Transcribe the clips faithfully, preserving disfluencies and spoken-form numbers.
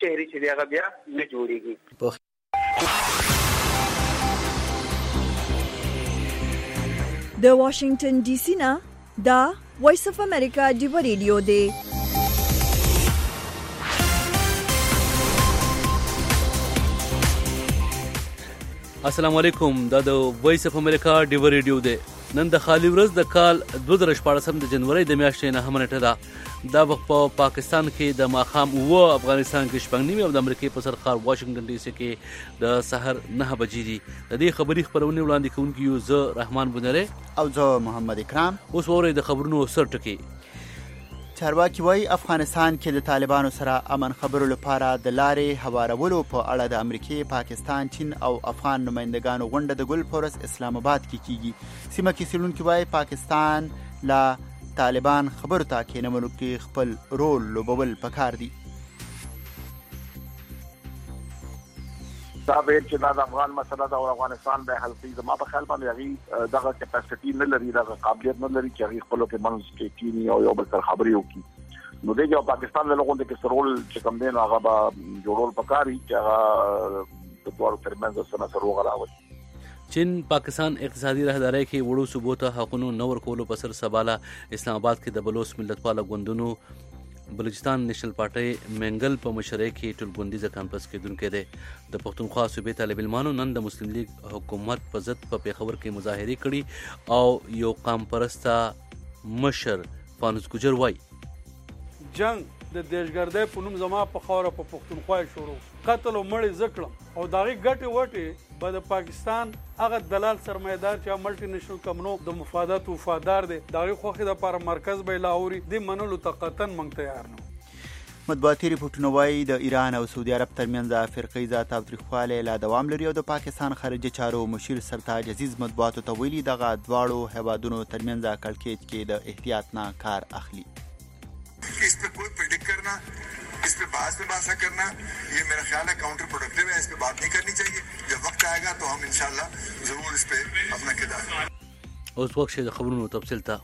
چهرې چې هغه بیا نه جوړېږي. د واشنگټن ډي سي نه دا وایس اف امریکا ډیو ریډیو دی. السلام علیکم، دا د وایس اف امریکا ډیو ریډیو دی. نن د خالي ورځ د کال دوه زره شپاړسم د جنوري د میاشتې نهمه نیټه ده. دا وخت په پاکستان کې د ماښام اوه، افغانستان کې شپږ نیمې او د امریکې په سر ښار واشنګټن ډي سي کې د سحر نهه بجې دي. د دې خبري خپرونې وړاندې کوونکي یو زه رحمان بنره او زه محمد اکرام. اوس وورئ د خبرونو سر ټکي. چارواکي وایي افغانستان کې د طالبانو سره امن خبرو لپاره د لارې هوارولو په اړه د امریکې، پاکستان، چین او افغان نمائندګانو غونډه د ګل فورس اسلام آباد کې کیږي. سیمه کې څېړونکي وایي پاکستان لا طالبان خبرو ته کېنولو کې خپل رول لوبول پکار دي. دا ویل چې دا د افغان مسله د افغانستان د حل کړي، زما په خیال باندې هغه دغه کیپاسټي نه لري، دغه قابلیت نه لري چې هغه خپل په منځ کې کینی او یو بل سره خبرې وکړي. نو دغه پاکستان له لغونډه کې سرول چې کوم دین هغه به جوړول پکاري چې هغه د دوه ترمنځ سره سره وغلاوي. چین پاکستان اقتصادي راهداري کې وړو ثبوت حقونو نور کولو په سر سباله اسلام آباد کې د بلوچ ملتپاله ګوندونو بلوچستان نېشنل پارټي منګل په مشرۍ کې ټولګوندیزه کانفرنس کېدونکی دی. د پښتونخوا صوبې طالب علمانو نن د مسلم لیگ حکومت په ضد په پیښور کې مظاهرې کړي او یو قام پرسته مشر فانوس ګجر وایي جنگ د دیشګردۍ په نوم زما په خاوره په پښتونخوا شروع قتل او مړی زکړم او داغي ګټي وټي به د پاکستان هغه دلال سرمایدار چې ملټي نېشنل کمپنو د مفادات وفادار دي داغي خوخه د پر مرکز به لاهوري د منلو تقطن مونږ تیار نه. مطبوعاتي ریپورټونه وایي د ایران او سعودي عرب ترمنځ فرقه ذات تاوتریخوالی لا دوام لري او د پاکستان خارجه چارو مشیر سرتاج عزیز مطبوعاتو ته ویلي دغه دواړو هیوادونو ترمنځ کړکېچ کې د احتیاط نه کار اخلي. اس پہ کوئی پریڈکٹ کرنا، اس پہ بحث پہ بحث کرنا یہ میرا خیال ہے کاؤنٹر پروڈکٹیو ہے. اس پہ بات نہیں کرنی چاہیے. جب وقت آئے گا تو ہم انشاءاللہ ضرور اس پہ اپنا کردار. اوس وخت د خبرونو تفصیل ته.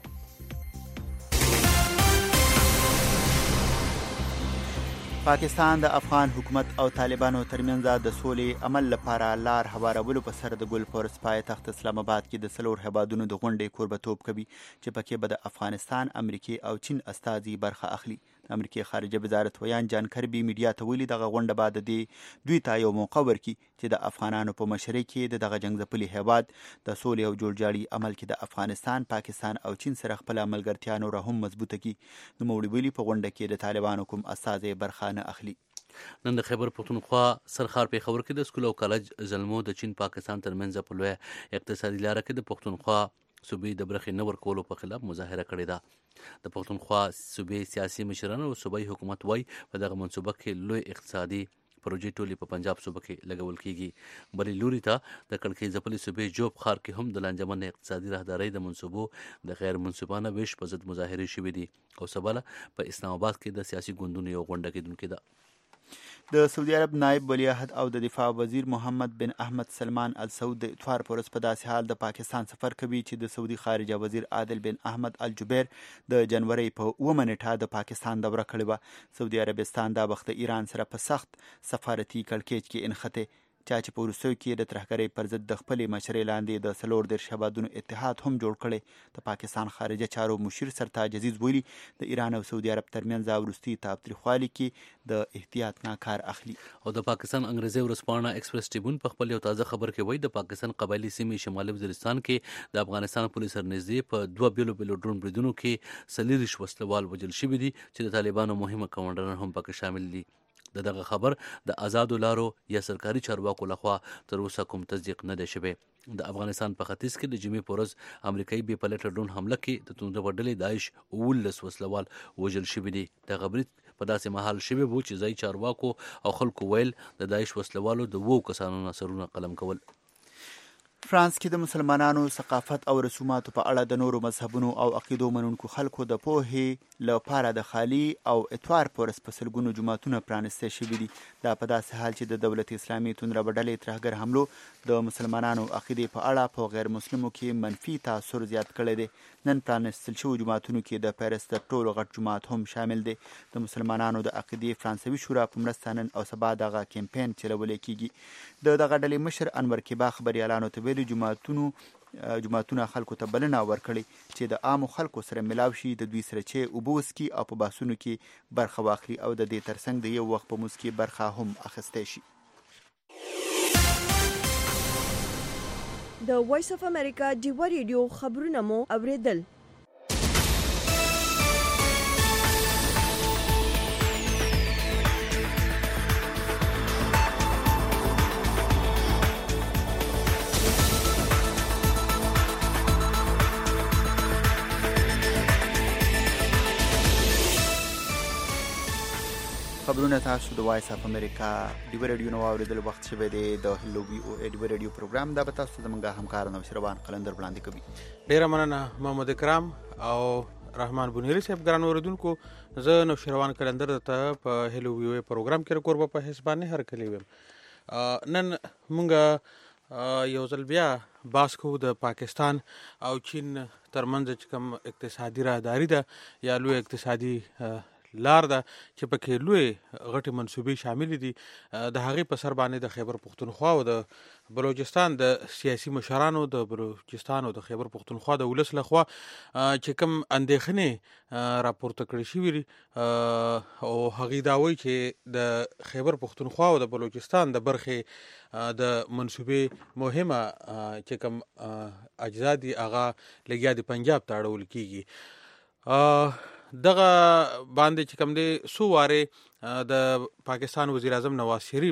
پاکستان د افغان حکومت او طالبانو ترمنځ د سولې عمل لپاره لار هوارولو په سر د ګل فورس پایتخت اسلام آباد کې د څلور هیوادونو د غونډې کوربتوب کوي چې پکې به د افغانستان، امریکې او چین استازي برخه اخلي. د امریکې خارجه وزارت ویان جان کربي میډیا ته ویلي دغه غونډه به د دې دوی ته یو موقع ورکړي چې د افغانانو په مشرۍ کې د دغه جنګ ځپلي هیواد د سولې او جوړجاړي عمل کې د افغانستان، پاکستان او چین سره خپله ملګرتیا نوره هم مضبوطه کړي. نوموړي ویلي په غونډه کې د طالبانو کوم استازی برخه نه اخلي. نن د خیبر پښتونخوا سرخار پیښور کې د سکول او کالج زلمو د چین پاکستان ترمنځ په لویه اقتصادي لاره کې د پښتونخوا صوبې د برخې نه ورکولو په خلاف مظاهره کړې ده. د پښتونخوا صوبې سیاسي مشران او صوبایي حکومت وایي په دغه منصوبه کې لوی اقتصادي پروژې ټولې په پنجاب صوبه کې لګول کیږي. بلې لوري ته د کړکۍ ځپلې صوبې جوب ښار کې هم د لانجمن اقتصادي راهدارۍ د منصوبو د غیر منصفانه ویش په ضد مظاهرې شوې دي او سباله په اسلام آباد کې د سیاسي ګوندونو یو غونډه کېدونکې ده. د سعودي عرب نائب ولیعهد او د دفاع وزیر محمد بن احمد سلمان السعود د اتوار پر ورځ په داسې حال د پاکستان سفر کوي چې د سعودي خارجه وزیر عادل بن احمد الجبیر د جنوري په اوومه نیټه د پاکستان دوره کړې وه. سعودي عربستان دا وخت د ایران سره په سخت سفارتي کړکېچ کې انخته چا چې په وروستیو کې د ترهګرۍ پر ضد د خپلې مشرۍ لاندې د څلور دېرش هیوادونو اتحاد هم جوړ کړی. د پاکستان خارجه چارو مشیر سرتاج عزیز ویلي د ایران او سعودي عرب ترمنځ وروستي تاوتریخوالي کې د احتیاط نه کار اخلي. او د پاکستان انګریزي ورځپاڼه ایکسپریس ټریبون په خپل یو تازه خبر کې وایي د پاکستان قبایلي سیمې شمالي وزیرستان کې د افغانستان پولیس سره نږدې په دوه بیلو بیلو ډرون بریدونو کې څلېرویشت وسلوال وژل شوي دي چې د طالبانو مهمه کمانډران هم پکې شامل دي. د دغه خبر د آزادو لارو یا سرکاري چارواکو لخوا تر اوسه کوم تصدیق نه دی شوی. د افغانستان په ختیځ کې د جمعې په ورځ امریکایي بې پلټه ډرون حمله کې د توندرو ډلې داعش اوولس وسلوال وژل شوي دي. دغه برید په داسې مهال شوی و چې ځایي چارواکو او خلکو ویل د داعش وسلوالو د اوو کسانو سرونه قلم کول. فرانس کې د مسلمانانو ثقافت او رسوماتو په اړه د نورو مذهبونو او عقیدو منونکو خلکو د پوهې لپاره د خالي او اتوار پورس په سلګونو جوماتونه پرانیستی شوي دي. دا په داسې حال چې د دولت اسلامي توندربه ډلې ترهګر حملو د مسلمانانو عقیدې په اړه په غیر مسلمو کې منفي تاثر زیات کړی دی. نن پرانیستل شوي جوماتونو کې د پیرس تر ټولو غټ جومات هم شامل دی. د مسلمانانو د عقیدې فرانسوي شورا په مرسته نن او سبا دغه کمپین چلولی کیږي. د دغه ډلې مشر انور کیبا خبریالانو ته ویلي جوماتونو جوماتونه خلکو ته بلنه ورکړي چې د عامو خلکو سره ملاو شي، د دوی سره چې اوبه وڅښي او په بحثونو کې برخه واخلي او د دې ترڅنګ د یو وخت په مونځ کې برخه هم اخیستی شي. د وایس اف امریکا ډیوه ریډیو خبرونه مو اوریدل. خبرونه تاسو د وایس اف امریکا ډیوه ریډیو نو اوریدل وخت شوی دی. د هلو وی او ای ډیوه ریډیو پروګرام دا به تاسو زموږ همکار نو شروان قلندر وړاندې کوي. ډیره مننه محمد اکرام او رحمان بنيري صاحب ګران اوریدونکو. زه نو شروان قلندر ته په هلو وی او ای پروګرام کې کوربه په حسابانه هر کلی ویم. نن مونږه یو ځل بیا باس کو د پاکستان او چین ترمنځ چې کوم اقتصادي راهداري ده یا لوی اقتصادي لار ده چې پکې لوی غټي منصوبې شامل دي. د هغې په سر باندې د خیبر پختونخوا او د بلوچستان د سیاسي مشرانو د بلوچستان او د خیبر پختونخوا د ولس لخوا چې کوم اندېښنې راپورته کړې شوي دي او هغې دا وایي چې د خیبر پختونخوا او د بلوچستان د برخې د منصوبې مهمه چې کوم اجزا دي هغه لګیا د پنجاب ته اړول کیږي. دغه باندې چې کوم دی څو وارې د پاکستان وزیر اعظم نواز شریف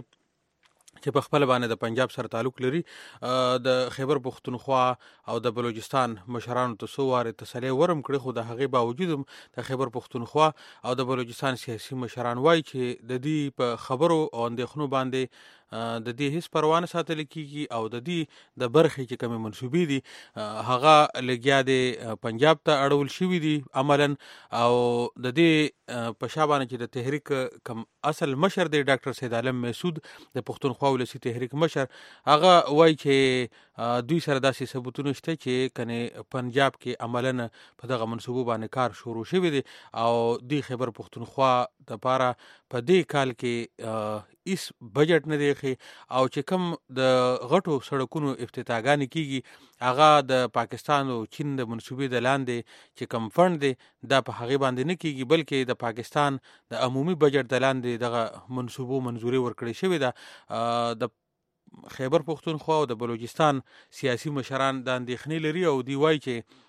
چې په خپل باندې د پنجاب سره تعلق لري د خیبر پختونخوا او د بلوچستان مشرانو ته څو وارې تسلی ورم کړی، خو د هغې باوجود هم د خیبر پختونخوا او د بلوچستان سیاسي مشران وایي چې د دې په خبرو او اندېښنو باندې د دې هیڅ پروا نه ساتل کیږي او د دې د برخې چې کومې منصوبې دي هغه لګیا د پنجاب ته اړول شوي دي عملا. او د دې په شا باندې چې د تحریک کم اصل مشر دی ډاکټر سید عالم محسود د پښتونخوا ولسي تحریک مشر، هغه وایي چې دوی سره داسې ثبوتونه شته چې کنه پنجاب کې عملا په دغه منصوبو باندې کار شروع شوی دی او د خیبر پښتونخوا لپاره په دې کال کې ایس بجټ نه دی او چې کوم د غټو سړکونو افتتاحګانې کیږي هغه د پاکستان او چین د منصوبې د لاندې چې کوم فند دی دا په هغې باندې نه کیږي، بلکې د پاکستان د عمومي بجټ د لاندې دغه منصوبو منظوري ورکړې شوې ده. د خیبر پختونخوا او د بلوچستان سیاسي مشران د اندېښنې لري او دی وایي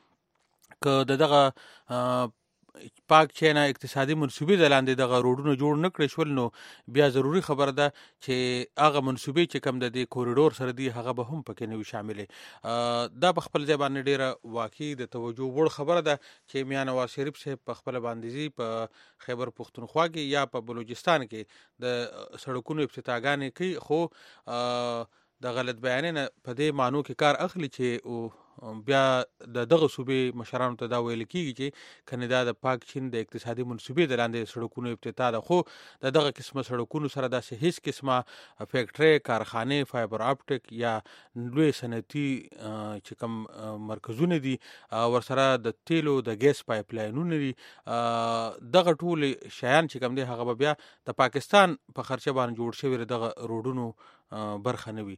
چې که د دغه پاک چینه اقتصادي منصوبې د لاندې دغه روډونه جوړ نه کړی شول نو بیا ضروري خبره ده چې هغه منصوبې چې کوم د دې کوریډور سره دي هغه به هم پکې نه وي شاملې. دا په خپل ځای باندې ډېره واقعي د توجه وړ خبره ده چې میا نواز شریف صاحب په خپله باندې ځي په خیبر پختونخوا کې یا په بلوچستان کې د سړکونو افتتاحګانې کوي، خو د غلط بیانۍ نه په دې معنو کې کار اخلي چې بیا د دغه صوبې مشرانو ته دا ویل کیږي چې کنه دا د پاک چین د اقتصادي منصوبې د لاندې سړکونو افتتاح ده، خو د دغه قسمه سړکونو سره داسې هیڅ قسمه فیکټرۍ، کارخانې، فایبر آپټیک یا لوی صنعتي چې کوم مرکزونه دي ورسره د تیلو د ګیس پایپ لاینونه دي، دغه ټول شیان چې کوم دی هغه به بیا د پاکستان په خرچه باندې جوړ شوي دغه روډونو برخه نه وي.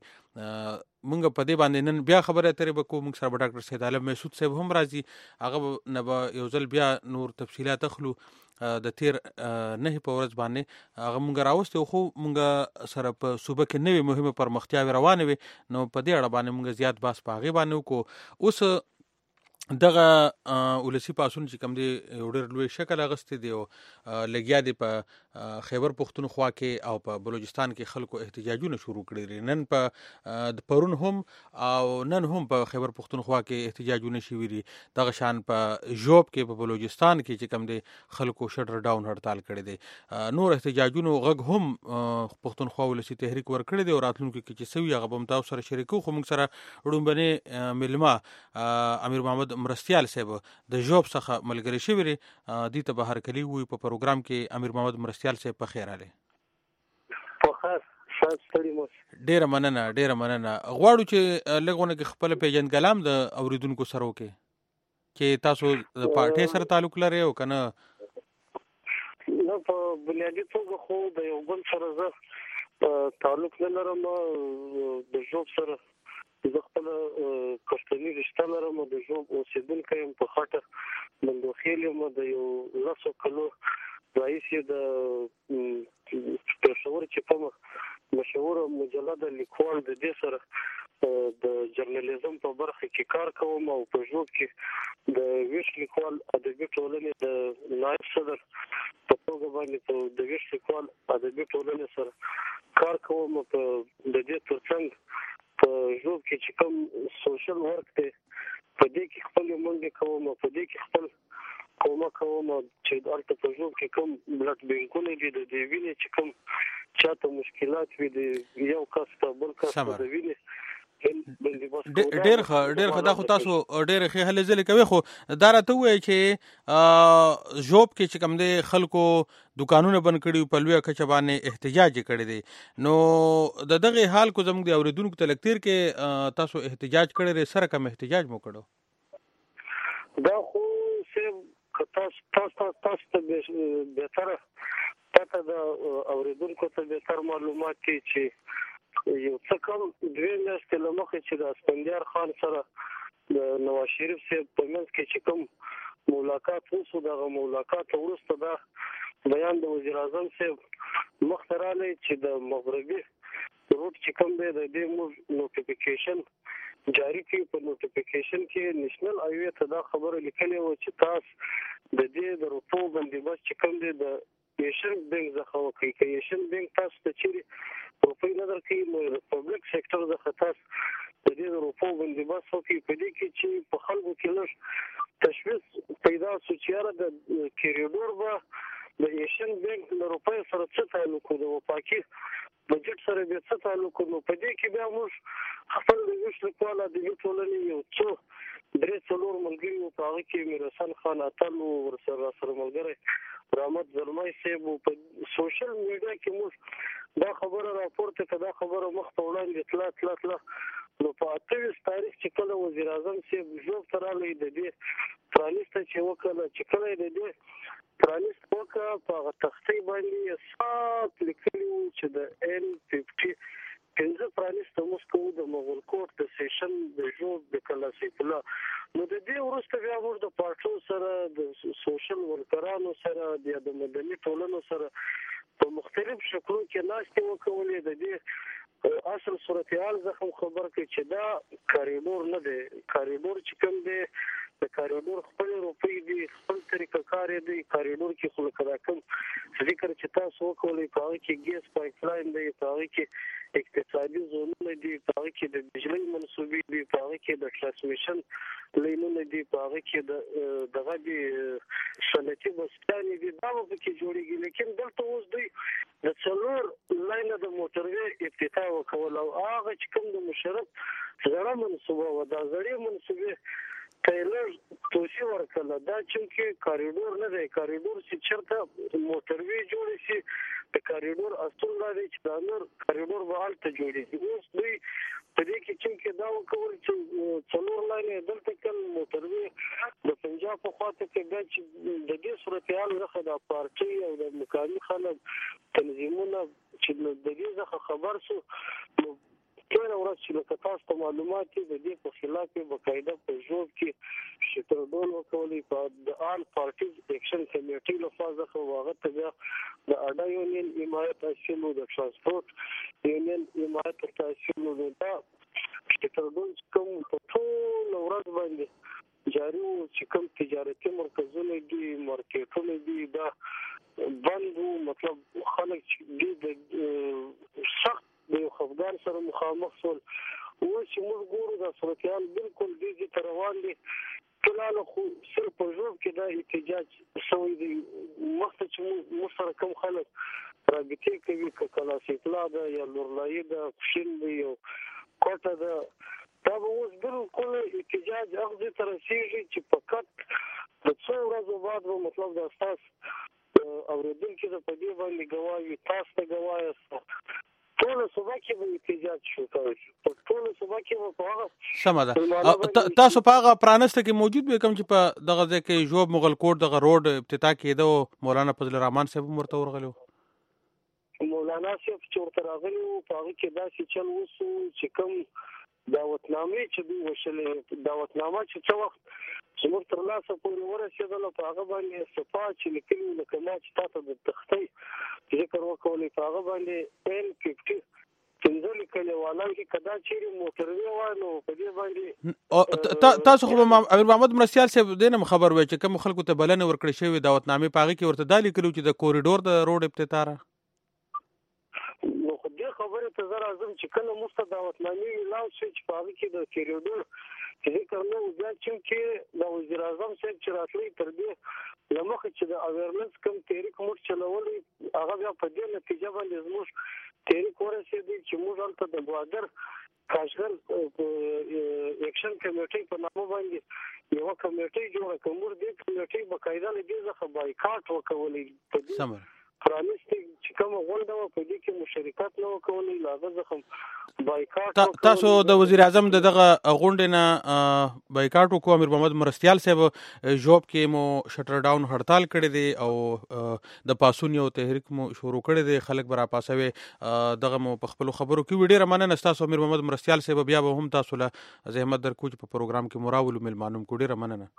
مونږ په دې باندې نن بیا خبره اترې به کوو. مونږ سره به ډاکټر سید عالم محسود صاحب هم راځي، هغه نه به یو ځل بیا نور تفصیلات اخلو د تیر نه په ورځ باندې هغه مونږ راوستي، خو مونږ سره په صوبه کې نوې مهمه پرمختیاوې روانې وي نو په دې اړه باندې مونږ زیات باس په هغې باندې وکړو. اوس دغه ولسی پاسون چې کوم دی ډېر لوی شکل اغستې دی او لګیا دی په خیبر پښتونخوا کې او په بلوچستان کې خلکو احتجاجونه شروع کړي دي. نن په د پرون هم او نن هم په خیبر پښتونخوا کې احتجاجونه شوي دي. دغه شان په ژوب کې په بلوچستان کې چې کوم دی خلکو شټر ډاون هړتال کړی دی. نور احتجاجونو غږ هم پښتونخوا ولسی تحریک ورکړی دی او راتلونکي کې چې سوي هغه به هم تاسو سره شریکو. خو موږ سره ړومبنې مېلمه امیر محمد مرستیال صاحب د ژوب څخه ملګری شوي دي. دې ته به هرکلي ووایي په پروګرام کې. امیر محمد مرستیال صاحب په خیر راغلی. ډېره مننه ډېره مننه. غواړو چې لږونه کې خپل پیژندګلام د اورېدونکو سره وکړي چې تاسو د پارټۍ سره تعلق لرئ او که نه؟ نه، په بنیادي توګه خو د یو بل سره زه تعلق نه لرم. د ژوب سره زه خپله پښتني رشته لرم. د ژوب اوسېدونکی یم، په خټه بندوخیل یم. د یو لسو کلو راهیسې د پېښور چې کومه مشهوره مجله لیکوال د دې سره د جرنالیزم په برخه کې کار کوم او په ژوب کې د ویش لیکوال ادبي ټولنې د نایب صدر په توګه باندې په د ویش لیکوال ادبي ټولنې سره کار کوم. په د دې ترڅنګ په ژوب کې چې کوم سوشل ورک دی په دې کې خپل منډې کوم او په دې کې خپل کومه کوم چې هلته په ژوب کې کوم بلډ بینکونه دي د دې وینې چې کوم چاته مشکلات وي د یو کس ته بل کس ته د وینې ډېر ښه ډېر ښه. دا خو تاسو ډېرې ښې هلې ځلې کوئ. خو دا راته ووایئ چې ژوب کې چې کوم دی خلکو دوکانونه بند کړي په لویه کچه باندې احتجاج یې کړی دی. نو د دغې حال کو زموږ د اورېدونکو ته لږ تېر کې تاسو احتجاج کړی دی، سره کوم احتجاج مو کړو؟ دا خو صرف تاسو تاسو ته بهتره پته ده، اورېدونکو ته بهتر معلومات دي چې یو څه کم دوې میاشتې له مخکې چې د اسفندیار خان سره د نواز شریف صاحب په منځ کې چې کوم ملاقات وشو، دغه ملاقات وروسته دا بیان د وزیر اعظم صاحب مخته راغلی چې د مغربي روټ چې کوم دی د دې موږ نوټیفیکیشن جاری کړي. په نوټیفیکیشن کې نیشنل هایوې ته دا خبره لیکلې وه چې تاسو د دې د روپو بندوبست چې کوم دی د ایشن بینک څخه وکړئ. که ایشن بینک تاسو ته چیرې روپۍ نه درکوي نو د پبلک سیکټر څخه تاسو د دې د روپو بندوبست وکړئ. په دې کې چې په خلکو کې لږ تشویش پیدا شو چې یاره د کریډور به د ایشن بینک له روپۍ سره څه تعلق و، د وفاقي بجټ سره بیا څه تعلق و. نو په دې کې بیا موږ خپل د ویش لیکوال ادبي ټولنې یو څو درې څلور ملګري وو، په هغه کې میر حسن خان اتل وو، ورسره راسره ملګری رحمت زلمی صاحب وو. په سوشل میډیا کې موږ دا خبره راپورته کړه، دا خبره مخته وړاندې تله تله تله نو په اتهویشت تاریخ چې کله وزیر اعظم صاحب ژوب ته راغلی د دې پرانیسته چې وکړه چې کله یې د دې پرانیست وکړه په هغه تختې باندې یې سات لیکلي وو چې د این ففټي پنځه پرانیسته موږ کوو د مغول کوټ د سیشن د ژوب د کلا سیف الله. نو د دې وروسته بیا موږ د پارټو سره د سوشل ورکرانو سره بیا د مدني ټولنو سره په مختلف شکلو کې ناستې وکولې. د دې اصل صورتحال زخم خبر کړي چې دا کاریډور نه دی. کاریډور چې کوم دی د کاریډور خپل روپۍ دي، خپل طریقه کار دی. کاریډور کې خو لکه دا کوم ذکر چې تاسو وکولې په هغه کې ګیس پایپ لاین دی، په هغه کې اقتصادي زونونه دي، په هغه کې د بجلۍ منصوبې دي، په هغه کې د ټرانسمیشن لینونه دي، په هغه کې د دغه دي صنعتي بسطانې دي، دا به کې جوړېږي. لیکن دلته اوس دوی د څلور لاینه د موټروې افتتاح وکول او هغه چې کوم د مشرف زړه منصوبه وه، دا زړې منصوبې ته یې لږ توسي ورکړله. دا چونکې کاریډور نه دی. کاریډور چې چېرته موټروې جوړې شي د کاریډور اصول دا دی چې دا نور کاریډور به هلته جوړېږي. اوس دوی په دې کې چونکې دا وکول چې څلور لاینې دلته کړل، موټروې د پنجاب په خوا ته کړې. بیا چې د دې صورتحال څخه د پارټۍ او د مقامي خلک تنظیمونه چې د دې څخه خبر شو نو تېره ورځ چې لکه تاسو ته معلومات دي د دې په خلاف یې باقاعده په ژوب کې شترډول وکولې. په د آل پارټیز ایکشن کمیټۍ لخوا څخه هغه ته بیا د اډا یونین حمایت حاصل و، د ټرانسپورټ یونین حمایت ورته حاصل و. نو دا شترډول چې کوم په ټوله ورځ باندې جاري وو چې کوم تجارتي مرکزونه دي مارکیټونه دي دا بند وو. مطلب خلک چې د سخت د خفګان سره مخامخ شول. و چې موږ ګورو د صورتحال بالکل دې ته روان دي. کله خو صرف په ژوند کې دا احتجاج شوی دی. مخته چې موږ سره کوم خلک رابطې کوي که کلاس اطلاع ده یا نورلایي ده پښین دی یو کوټه ده دا به اوس بالکل احتجاج هغه ځای ته رسېږي چې فقط د څو ورځو بعد به مطلب د ستاسو اورېدونکي د په دې باندې ګواه وي تاسو ته ګواه یاست. ټول صوبه کې به احتجاج شو کوي. ټول صوبه کې به په هغه سمه ده. تاسو په هغه پرانسته کې موجود وي کوم چې په دغه ځای کې ژوب مغل کوټ دغه روډ افتتاح کېده او مولانا فضل الرحمن صاحب هم ورته ورغلی و. مولانا صاحب چې ورته راغلی و په هغه کې داسې چل وسو چې کوم دعوتنامې چې دوی وشلې دعوتنامه چې څه وخت زموږ تر لاسه پورې ورسېدله په هغه باندې صفا چې لیکلي لکه ما چې تا ته د تختۍ ذکر وکولې په هغه باندې این ففټي پنځه لیکلې والان کې که دا چیرې موټروي وای نو په دې باندې تاسو خو امیر محمد مرستیال صاحب دې نه خبر وای چې کوم خلکو ته بلنې ورکړې شوې دعوتنامې په هغې کې ورته دا لیکلي چې د کوریډور د روډ افتتاح را نو خو دې خبرې ته زه راځم چې کله موږ ته دعوتنامې ولاړ شوې چې په هغه کې د کوریډور ذکر نه و بیا چونکې د وزیر اعظم صاحب چې راتلی تر دې له مخکې چې د اویرنس کوم تحریک موږ چلولی هغه بیا په دې نتیجه باندې زموږ تحریک ورسېدی چې موږ هلته د بهادر کاشغر اکشن کمیټۍ په نامه باندې یوه کمیټۍ جوړه کړه. موږ دې کمیټۍ باقاعده له دې څخه بایکاټ وکولی په دې پرانیستي چې کومه غونډه وه په دې کې مشارکت نه وکولی له هغه څخه بایکاټ. تاسو د وزیر اعظم د دغه غونډې نه بایکاټ وکړو. امیر محمد مرستیال صاحب ژوب کې مو شټر ډاون هړتال کړی دی او د پاسون یو تحریک مو شروع کړی دی خلک به راپاسوي دغه مو په خپلو خبرو کې وي. ډېره مننه ستاسو امیر محمد مرستیال صاحب. بیا به هم تاسو له زحمت درکوو چې په پروګرام کې مو راولو میلمانو کو. ډېره مننه.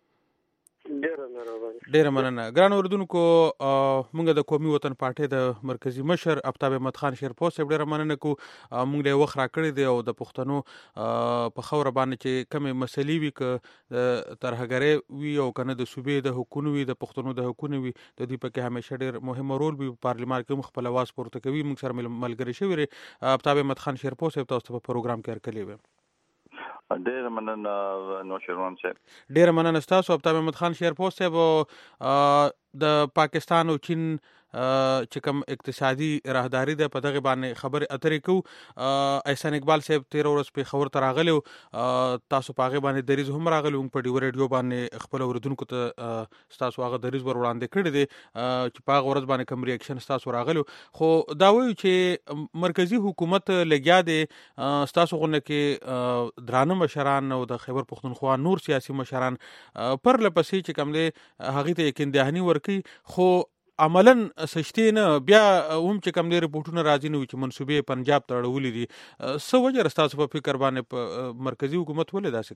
ډېره مننه. ګران اردوونکو موږ د قومي وطن پارټۍ د مرکزي مشر آفتاب احمد خان شیرپور صاحب ډېره مننه کو. موږ له وخت راکړی دی او د پښتنو په خاوره باندې چې کومې مسلې وي که د ترهګرۍ وي او که نه د صوبې د حقونو وي د پښتنو د حقونو وي د دوی پکې همیشه ډېر مهم رول وي. په پارلمان کې هم خپل اواز پورته کوي. موږ سره ملګري شوي دی آفتاب احمد خان شیرپور صاحب تاسو ته په پروګرام کې هرکلی ویم. ډېر مننه نوشیروان صاحب. ډېر مننه ستاسو آفتاب احمد خان شیرپور صاحب. د پاکستان او چین چې کوم اقتصادي راهداري ده په دغه باندې خبرې اترې کوو. احسان اقبال صاحب تیر ورځ پېښور ته راغلی تاسو په هغې باندې دریځ هم راغلی موږ په ډیوه ریډیو باندې خپلو اورېدونکو ته ستاسو هغه دریځ ور وړاندې کړی دی چې په هغه ورځ باندې کوم ریاکشن ستاسو راغلی. خو دا وایو چې مرکزي حکومت لګیا دی ستاسو غونډه کې درانه مشران او د خیبر پښتونخوا نور سیاسي مشران پرله پسې چې کوم دی هغې ته یقین دهاني ورکوي خو عملاً سشتې نه بیا هم چې کوم دی رپورټونه راځي نه وي چې منصوبې پنجاب ته اړولي دي. څه وجه ستاسو په فکر باندې په مرکزي حکومت ولې داسې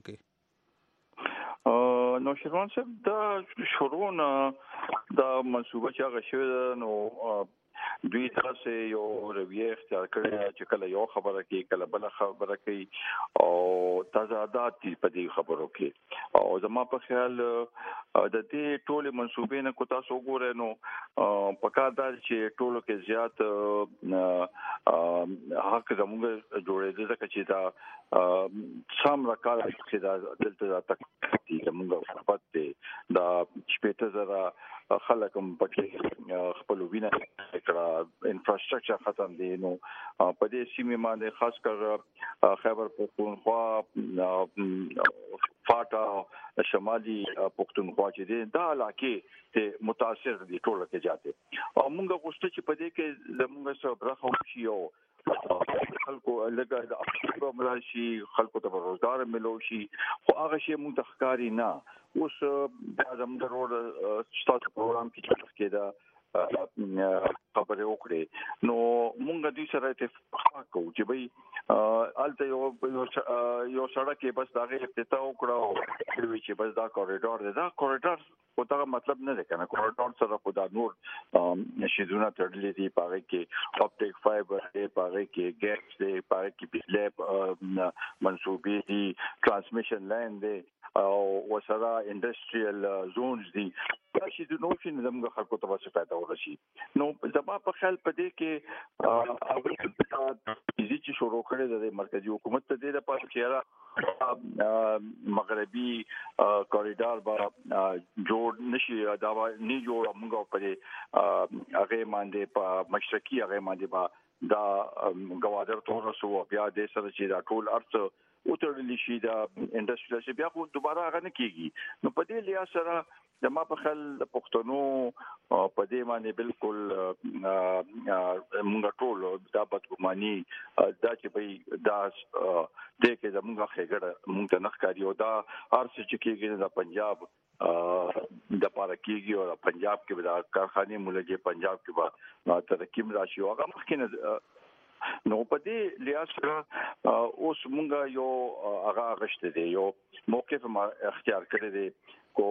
کوي؟ نوشیروان صاحب دا شروع نه دا منصوبه چې هغه شوې ده نو دوی تاسو یو رویه اختیار کړی چې کله یو خبره کوي کله بل خبره کوي او تضادات دي په دې خبرو کې. او زما په خیال د دې ټول منصوبې نه کو تاسو وګورئ نو پکار دا چې ټولو کې زیات حق زموږ جوړېږي ځکه چې دا سم راکاله چې دا دلته دا تکتي زموږ خپل دی دا شپېته زره خلک هم پکې خپل وینه کړه انفراستراکچر ختم دي نو په دې سیمه باندې خاص کر خیبر پختونخوا فاټا شمالي پختونخوا چې دي دا علاقې ته متاثر دي ټول کې جاته او موږ غوښتل چې په دې کې زموږ سره برخه وشي او خلکو لګا د افغان مرشي خلکو ته روزګار ملو شي خو هغه شی موږ د ښکاری نه اوس د زموږ روډ سټارټ پروګرام کې چې کېدا خبره وکړي نو مونږ دوی سره اتفاق کوو چې بھئی الته یو یو سړک کې بس داغه افتتاح وکړو چې بس دا کوریډور دی دا کوریډور او دا مطلب نه دی کنه کوریډور سره خو دا نور شیزونه تړلې دي پاره کې اپټیک فایبر دی پاره کې ګیس دی پاره کې بجلی منسوبې دي ترانسمیشن لاین دی او وسره انډستریال زونز دي چې د نو شي زموږ خلکو ته څه فائدہ ورشي نو زما په خیال پدې کې اول چې شروع کړي د مرکزی حکومت ته د پاتې چیرې مغربي کوریډور با جوړ نشي دا نه جوړ موږ په هغه باندې په مشرقي هغه باندې با دا غوادر تورسو بیا د سره چې دا ټول ارث وترلی شي دا انډستریال شي بیا خو دوباره هغه نه کیږي نو په دې لیا سره د ما په خل پښتنو په دې باندې بالکل موږ ټول دا بدګماني دا چې به دا د کې زموږ خېګړه موږ ته نخکاری او دا ارس چې کېږي د پنجاب د پاره کېږي او پنجاب کې دا کارخانه مولګي پنجاب کې به ترکیم راشي او هغه مخکې نو په دې لیاس سره اوس مونږ یو هغه غشته دی یو موقف ما اختیار کړی دی کو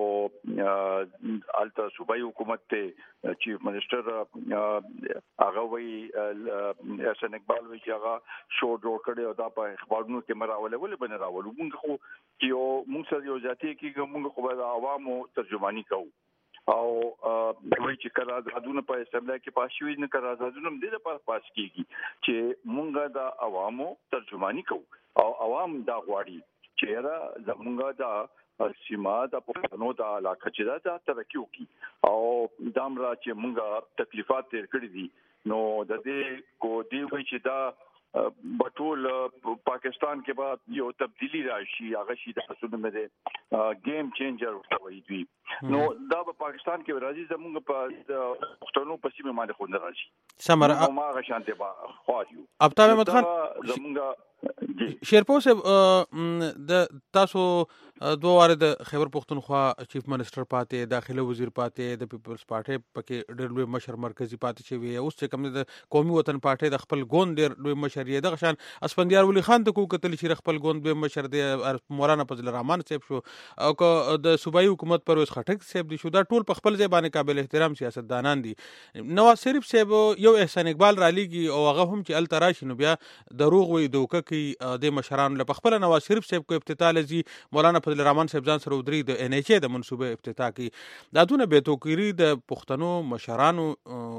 الته صوبایي حکومت ته چیف منسٹر هغه وی احسان اقبال وی چې هغه شو جوړ کړی او دا په اخبارونو کې مراوله ولې بن راولو مونږ خو یو مونږ سره یو ذاتي کې مونږ خو د عوامو ترجمانی کوو او دوی چې کله آزادونه په اسمبلی کې پاشوي نه کړه آزادونه د دې لپاره پاس کیږي چې مونږه د عوامو ترجمانی کوو او عوام دا غواړي چې را زمونږه دا سیمه د پښتنو د علاقې چې دا ترقی وکړي او دامرا چې مونږه تکلیفات تیر کړې دي نو د دې کو دی وی چې دا بټول پاکستان کې بعد یو تبدیلی راشي هغه شي د حسود مده گیم چینجر وي دوی نو دا په پاکستان کې راځي زموږ په پښتنو په سیمه باندې خو نه راځي سمره ما غشانته با خواجو ابتا محمد خان زموږ شیرپو صاحب د تاسو دوه واره د خیبر پختونخوا چیف منسٹر پاتې داخله وزیر پاتې د پیپلز پارټي پکې ډېر لوی مشر مرکزی پاتې شوی اوس چې کوم د قومي وطن پارټي د خپل ګوند ډېر لوی مشر یې د غشان اسفندیار ولی خان ته کو قتل شي خپل ګوند به مشر دی مولانا فضل الرحمن صاحب شو او د صوبایي حکومت پرویز خټک صاحب دی شو دا ټول په خپل ځای باندې قابل احترام سیاستدانان دي نواز شریف صاحب یو احسان اقبال را لېږي او هغه هم چې التراشي نو بیا دروغ وي دوکه کې د مشران له خپل نواز شریف صاحب کو افتتاح لذي مولانا فضل الرحمن صاحب ځان سره ودري د ان ایچ ای د منصوبه افتتاح کی دا دونه به توقيري د پښتنو مشرانو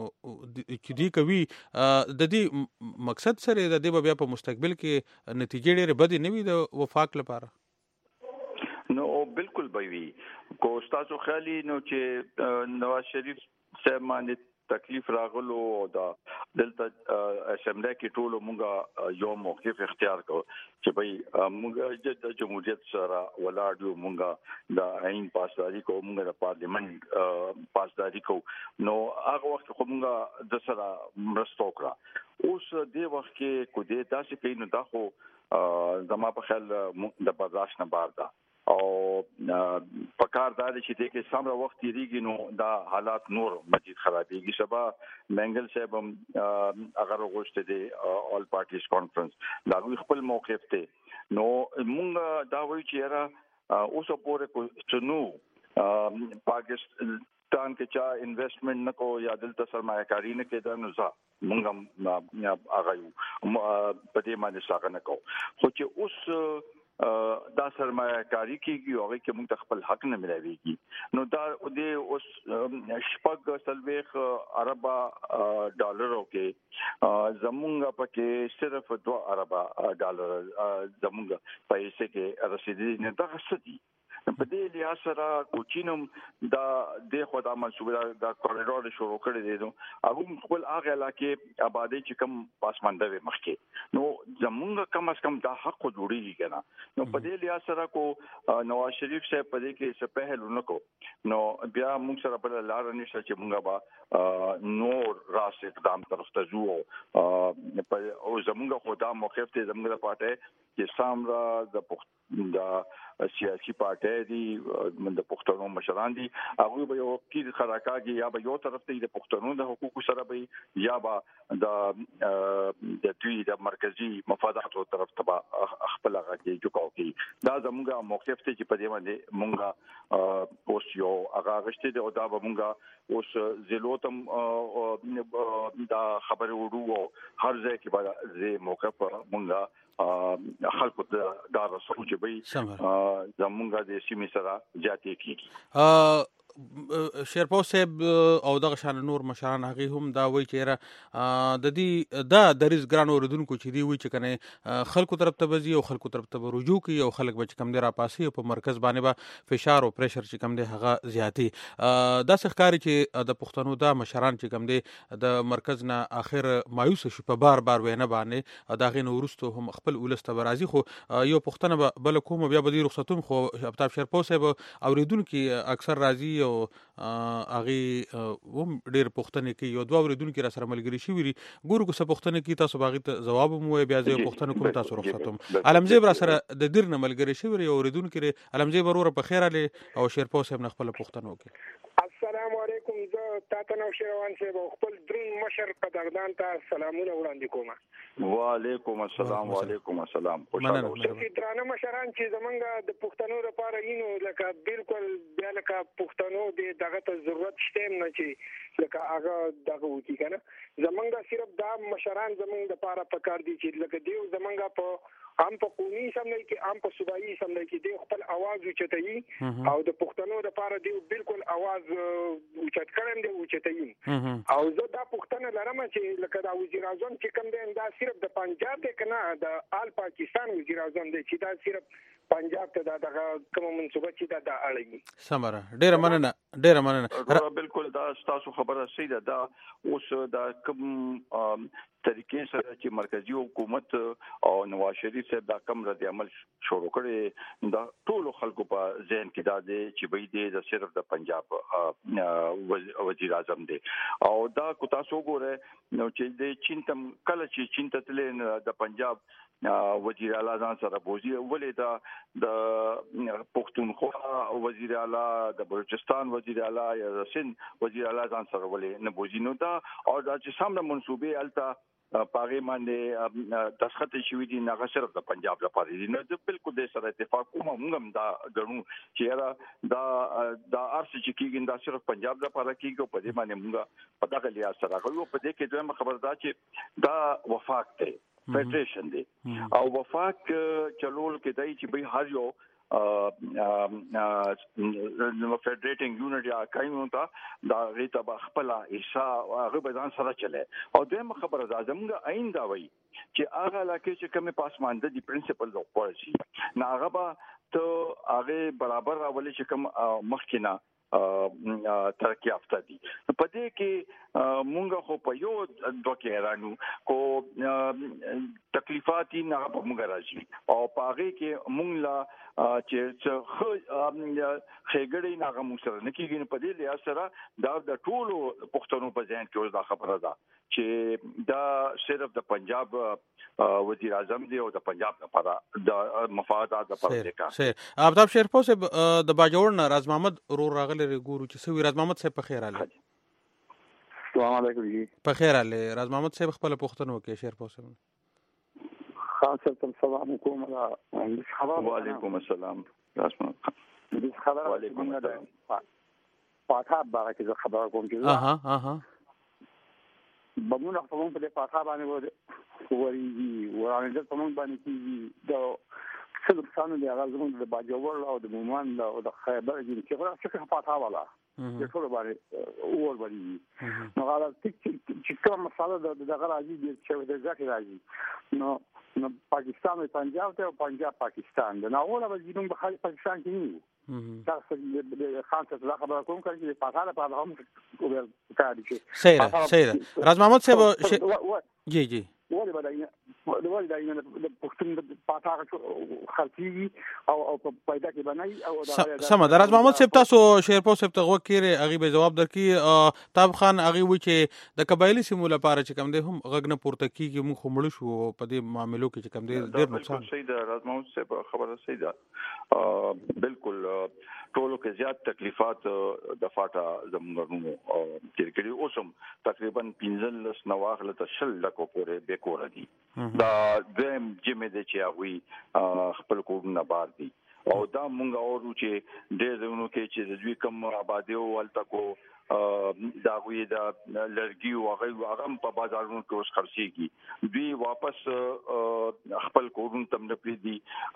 چې دی کوي د دې مقصد سره د دې بیا په مستقبل کې نتیجې ډېرې بدې نه وي د وفاق لپاره نو بالکل به وي کو تاسو خیالي نو چې نواز شریف صاحب باندې تکلیف راغلو او دا دلته اسمبلی کې ټول مونږه یو موقف اختیار کو چې بھئی مونږه د جمهوریت سره ولاړو مونږه د عین پاسداري کو مونږه د پارلیمنت پاسداري کو نو هغه وخت خو مونږه د سره مرسته وکړه اوس دې وخت کې کو دې تاسو کې نو دا خو زما په خیال د برداشت نه بار ده او پکار دا چې دې کې سمره وخت یریږي نو دا حالات نور مزید خرابېږي سبا منګل صاحب اگر غوښته دي اول پارټیز کانفرنس دا خپل موقف ته نو مونږ دا وایو چې را اوس پورې کو نو پاکستان کې چا انویسټمنٹ نکو یا دلته سرمایه‌کاری نه کېده نو ځا مونږ هغه یو په دې باندې څنګه نکو خو چې اوس دا سرمایه‌کاری کیږي او هغه کې موږ ته خپل حق نه ملایويږي نو دا د اوس شپږ سلويخ اربا ډالرو کې زمونږ پکې صرف دوه اربا ډالر زمونږ پیسې کې رسیدي نه دا څه په دې لیا سره کوچینم دا د خدای منصوبه دا کوریډور شروع کړی دی نو هغه خپل هغه علاقې آبادی چې کم پاسمانده وي مخکې نو زمونږ کم از کم دا حق جوړیږي کنه نو په دې لیا سره کو نواز شریف صاحب په دې کې څه پهل نکو نو بیا موږ سره په لار نشته چې موږ با نور راس اقدام طرف ته ځو او زمونږ خدای موقف ته زمونږ پاتې چې سامرا د د سیاسي پارټي دي د پښتنو مشران دي هغه به یو کیر خراکاږي یا به یو طرف ته د پښتنو د حقوقو سره به یا به د د دوی د مرکزی مفاداتو طرف ته خپل هغه جوړاو کی دا زموږه موقف ته چې په دې باندې مونږه اوس یو هغه غشته دی او دا به مونږه اوس زلوتم دا خبر وړو هر ځای کې به زه موقف مونږه خلکو ته دا رسول چې به زمونږه د سیمې سره جاتې کیږي شیرپو صاحب او دغه شان نور مشران هغه هم دا وایي چې د دې دا دریز ګران اوردونکو چې دی وایي چې کنه خلکو طرف ته وځي او خلکو طرف ته رجوع کوي او خلک به کم دی را پاسي په مرکز باندې به فشار او پریشر چې کم دی هغه زیاتی دا ښکاری چې د پښتنو دا مشران چې کم دی د مرکز نه اخر مایوس شي په بار بار وینه باندې دا غین ورستو هم خپل ولسته برازي خو یو پښتنه بل کوم بیا به دي رخصتوم خو ابتاب شیرپو صاحب اوریدونکو اکثر راځي او هغه هم ډیر پښتنه کې یو دوه اوریدونکو را سره ملګری شي وری ګورو کو څه پښتنه کې تاسو باغی ته جواب مو بیا ځای پښتنه کوم تاسو رخصتوم علمزیب را سره د دیر نه ملګری شي وری اوریدونکو علمزیب ورور په خیر علي او شیرپو صاحب نه خپل پښتنه وکي السلام علیکم زه تاسو نو شیروان صاحب خپل درون مشر قدردان ته سلامونه وړاندې کوم وعلیکم السلام وعلیکم السلام خوشاله اوسئ درانه مشران چې زمونږ د پښتنو لپاره اینو لکه بالکل بیا لکه پښتنو د دغه ته ضرورت شته نه چې لکه هغه دغه وکی کنه زمونږ صرف دا مشران زمونږ لپاره پکار دي چې لکه دیو زمونږ په هم په قومي سملای کې هم په صوبایي سملای کې دی خپل आवाज اوچتایي او د پښتنو لپاره دی بالکل आवाज اوچت کړم دی اوچتایي او زه دا پښتنه لرم چې لکه دا وزیر اعظم چې کوم دی دا صرف د پنجاب دی کنه د آل پاکستان وزیر اعظم دی چې دا صرف پنجاب ته دا دغه کوم منسوبه چې دا د اړي سمره ډیره مننه ډیره مننه بالکل دا تاسو خبره صحیح ده دا اوس دا کوم طریقې سره چې مرکزی حکومت او نواز شریف صاحب دا کم رد عمل شروع کړي دا ټول خلکو په ذهن کې دا دي چې به دې د صرف د پنجاب وزیر اعظم دی او دا کو تاسو ګوره نو چې د چین تم کله چې چین ته تلل د پنجاب وزیر اعلی ځان سره بوزي ولې دا د پښتونخوا وزیر اعلی د بلوچستان وزیر اعلی یا د سند وزیر اعلی ځان سره ولې نه بوزي نو دا او دا چې سم د منسوبې الته پاغي باندې دسخط شوی دي نه صرف د پنجاب لپاره دي نه بالکل د سره اتفاق کوم موږ دا غنو چې را دا دا ارس چې کیږي دا صرف پنجاب لپاره کیږي په دې باندې موږ په دغه لیا سره غوښو په دې کې دوه خبردار چې دا وفاق دی فدریشن دی او وفاق چلول کې دای چې به هر یو نو فدریټینګ یونټ یا کایمو ته دا غیته خپل حصہ هغه به ځان سره چلے او دغه خبره زموږ عین دا وایي چې هغه لکه چې کومه پاسمانده دي پرنسپل اف پالیسی نه هغه به ته هغه برابر راولي چې کوم مخکینه ترقی یافته دي په دې کې مونږ خو په یو دوه کې رانو کو تکلیفات نه په مونږ راځي او پاره کې مونږ لا چې څه خېګړې نه غو سره نه کېږي په دې لیا سره دا د ټولو پښتنو په ځین کې دا خبره ده چې دا صرف د پنجاب وزیر اعظم دی او د پنجاب لپاره د مفادات لپاره دی کا صحیح ابتاب شیرپو صاحب د باجوړ نه راز محمد رور راغلی ګورو چې سوي راز محمد صاحب په خیر اله السلام علیکم جی په خیر اله راز محمد صاحب خپل پښتنو کې شیرپو صاحب خاصه السلام علیکم وعلیکم السلام راز محمد خبر وعلیکم السلام پاکه باغ کې خبر کوم چې اها اها بمونه په مونږ په پاکه باندې ورېږي ورانه د پمون باندې کیږي دا څه نقصان دی هغه زموږ د باجوړ او د مومان او د خیبر چې هغه څه پاکه والا د ټول باندې اور باندې نو هغه چې کوم مساله د دغه راځي چې د ځکه راځي نو نو پاکستان او پنجاب ته او پنجاب پاکستان دا نه ولا به جنوب بخاري پاکستان کې نه تاسو د خان څخه خبره کوم چې په حاله په هم کار دي صحیح صحیح راز محمد صاحب جی جی ولې بدای د ول دا د پښتون پاتاغه خلفي او او پیدا کې بنای او دا سم دراز محمد صاحب تاسو شیرپور صاحب ته وکړي هغه به جواب درکې تاب خان هغه و چې د قبایلی سیمو لپاره چې کم دي هم غږ نه پورته کیږي موږ خمړ شو په دې معاملو کې چې کم دي ډېر نقصان صحیح ده راز محمد صاحب خبره صحیح ده بالکل ټولو کې زیات تکلیفات د فاټا زمونږ او تیر کړي اوسم تقریبا پنځلس نواخله تشل لکو پورې به کور دي دا دیم جمع دي چې هغه خپل کورونه بار دي او دا مونږ اورو چې ډېر زمونږ کې چې د دوی کم آبادی او ولته کو دا وی دا لرګي او هغه هغه په بازارونو کې اوس خرڅيږي دوی واپس خپل کورونه تم نه پری دي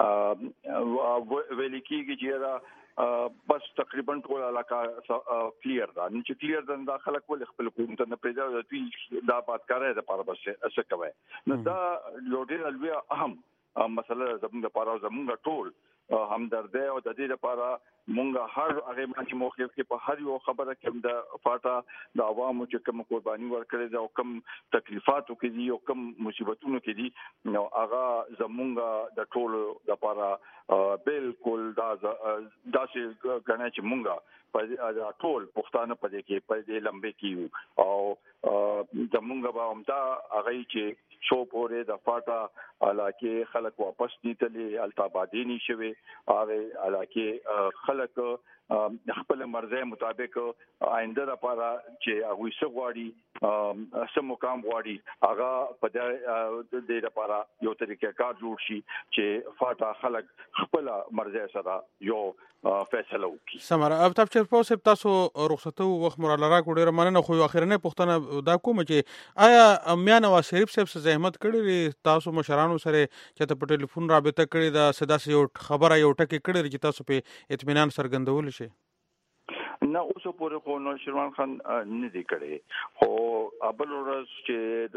ویل کېږي چې دا بس تقریبا ټول علاقه کلیر ده نو چې کلیر ده د خلک ول خپل کوم ته نه پیدا دوی دا بات کوي د پاره بس څه کوي نو دا لوډر الوی اهم مسله زموږ لپاره زموږ ټول همدرد او د دې لپاره مونږ هر هغه باندې موقف کې په هر یو خبره کې د فاټا د عوامو چې کوم قرباني ورکړي دا او کوم تکلیفاتو کې دي او کوم مصیبتونو کې دي نو هغه زمونږ د ټول لپاره بالکل دا داسې غنه چې مونږ په ټول پښتانه په دې کې په دې لمبه کې او زمونږ به هم دا هغه چې شو پورې د فاټا علاقه خلک واپس نیتلې التابادي نشوي هغه علاقه خلک خپل مرزه مطابق آینده لپاره چې هغه سغواړي سم مقام غواړي هغه په دې لپاره یو طریقې کار جوړ شي چې فاټا خلک خپل مرزه سره یو فیصله وکړي سمره اب تاسو چې په سپ تاسو رخصتو وخت مراله را کوډه مننه خو اخرنه پښتنه دا کوم چې آیا میانه وا شریف صاحب څخه زحمت کړی تاسو مشرانو سره چې په ټلیفون رابطه کړی دا صدا سي یو خبره یو ټکی کړی چې تاسو په اطمینان سرګندول شي نه اوس پورې خو نو شروان خان نه دی کړی خو ابل ورځ چې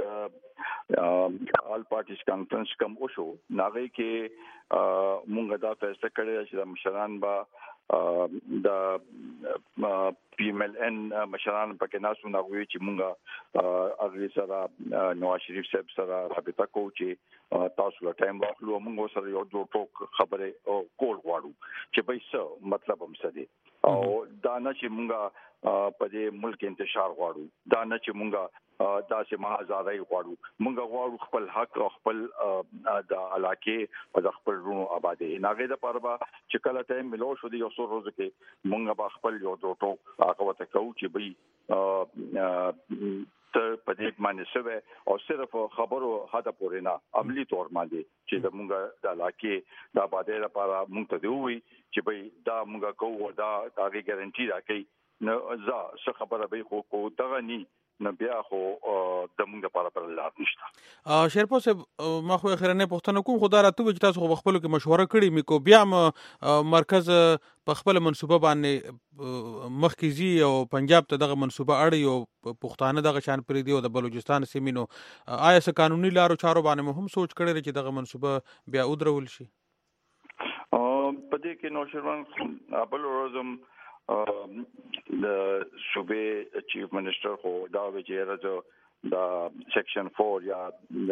د آل پارټیز کانفرنس کوم وشو ناغي کې مونږ دا فیصله کړې چې د مشران با د پی ایم ال ان مشران پکې ناسو ناغوي چې مونږه اغلی سره نواز شریف صاحب سره رابطه کوو چې تاسو له ټایم واخلو مونږ سره یو دوه ټوک خبره او کول غواړو چې به څه مطلب هم څه دی او دا نه چې مونږه په دې ملک انتشار غواړو دا نه چې مونږه داسې مهازاري غواړو مونږ غواړو خپل حق او خپل د علاقه او د خپل رونو آبادی ناګه د پربا چې کله ته ملو شو دی یو څو ورځې کې مونږ به خپل یو دوه هغه وته کوو چې به ته په دې باندې سوي او صرف خبرو هدا پورې نه عملی تور باندې چې مونږ د علاقه د آبادی لپاره مونږ ته دی وي چې به دا مونږ کوو دا هغه ګارانټي راکړي نو زه څه خبره به خو کو دغه ني نه بیا خو د مونږ لپاره پر لار نشته شیرپور صاحب ما خو اخرنه پښتنه کوم خدای راته چې تاسو خو خپل کې مشوره کړې مې کو بیا مرکز په خپل منصوبه باندې مخکزي او پنجاب ته دغه منصوبه اړي او پښتانه دغه شان پرې دی او د بلوچستان سیمینو آیا څه قانوني لارو چارو باندې هم سوچ کړی چې دغه منصوبه بیا ودرول شي په دې کې نو شروان ابل روزم د صوبې چیف منسٹر خو دا وجه دا سیکشن فور یا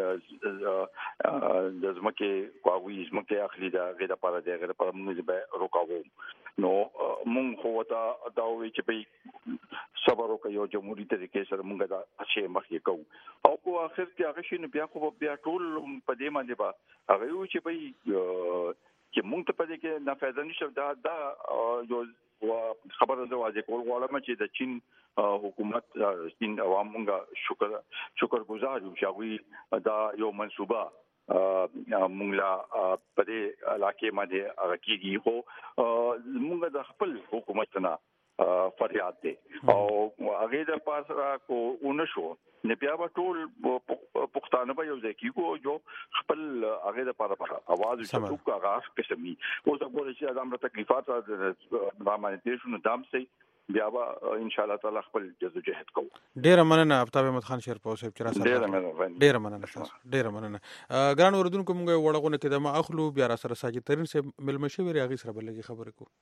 د زمکه کوي زمکه اخلي دا غیر لپاره دا غیر لپاره موږ به روکاو نو موږ خو دا دا وی چې په صبر وکړو یو جمهوریت طریقې سره موږ دا اچھے مخې کوو او په اخر کې هغه شي بیا خو بیا ټول په دې باندې با هغه و چې په چې موږ ته په دې کې نافذ نشو دا دا یو خبره زه واځي کول غواړم چې د چین حکومت چین عوام موږ شکر شکر گزار یو چې دا یو منصوبه موږ لا په دې علاقې باندې راکېږي خو موږ د خپل حکومت نه فریاد دی او هغه د پاسه کو ونشو نه بیا به ټول پښتانه به یو ځای کېږو جو خپل هغه د پاره اواز چې څوک هغه قسمي او څه کولای شي ادم د تکلیفات د باندې شنو دام سي بیا به ان شاء الله تعالی خپل جدوجہد کوو ډیر مننه افتاب احمد خان شیرپور صاحب چې را سره ډیر مننه ډیر مننه ډیر مننه ګران اوردونکو موږ وړغونه کې د ما اخلو بیا را سره ساجد ترين صاحب ملمشه ویری هغه سره بلګي خبرې کو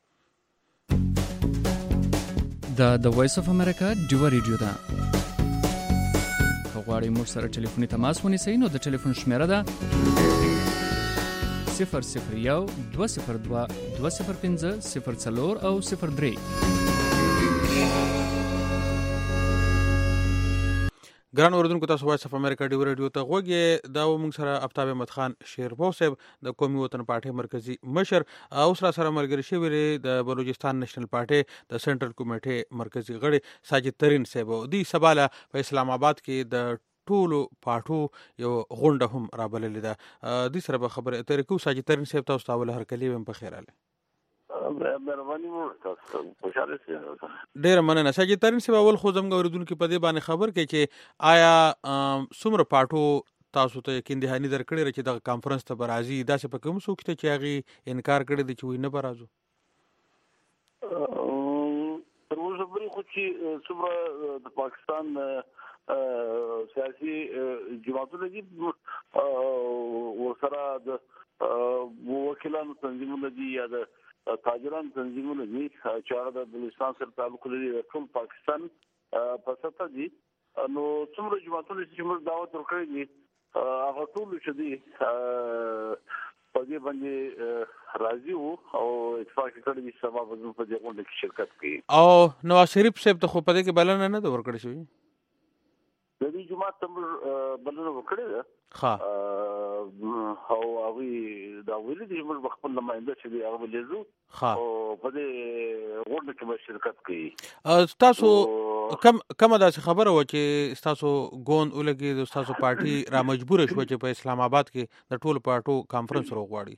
د د وایس اف امریکا ډیو ریډیو دا غواړئ موږ سره ټلیفوني تماس ونیسئ نو د ټلیفون شمیره ده صفر صفر یو دوه صفر دوه دوه صفر پنځه صفر څلور او صفر درې. ګران اوریدونکو تاسو وایس اف امریکا ډیو رادیو ته غوږی دا موږ سره آفتاب احمد خان شیرپور صاحب د قومي وطن پارټي مرکزی مشر او سره سره ملګری شوی د بلوچستان نېشنل پارټي د سنټرل کمیټې مرکزی غړي ساجد ترین صاحب دی سباله په اسلام آباد کې د ټولو پاټو یو غونډه هم رابللې ده. د سره به خبره اترې کو ساجد ترین صاحب تاسو ته ول هر کلی هم په خیر اله. مهرباني مو تاسو خوشاله سي. ډیر مننه ساجد ترین صاحب. اول خو زموږ اوریدونکو په دې باندې خبر کې چې آیا څومره پاټو تاسو ته یقین دهانی درکړي چې د کانفرنس ته برازي داسې په کوم څوک ته چې هغه انکار کړی دی چې وینه برازو؟ تر اوسه پورې خو چې څومره د پاکستان سیاسي جماعتونه دي ورسره د وکیلانو تنظیمونه دي یا د تاجران تنظیمونه دي چې هغه د بلوچستان سره تعلق لري ټول پاکستان په سطح دي. نو څومره جماعتونه چې موږ دعوت ورکړی دي هغه ټول چې دي په دې باندې راضي وو او اتفاق کړی چې سبا په دې غونډه کې شرکت کوي. او نواز شریف صاحب ته خو په دې کې بلنه نه ده ورکړی شوی؟ د دې جماعت ته بلنه ورکړې ده ها او هغه دا ویلي دي موږ خپل نمائنده چې دی هغه ولېزو ها او په دې غونډه کې به شرکت کوي. تاسو کم کومه داسې خبره و چې تاسو ګوند ولګي د تاسو پارټي را مجبور شو چې په اسلام آباد کې د ټولو پارټو کانفرنس وروغواړي؟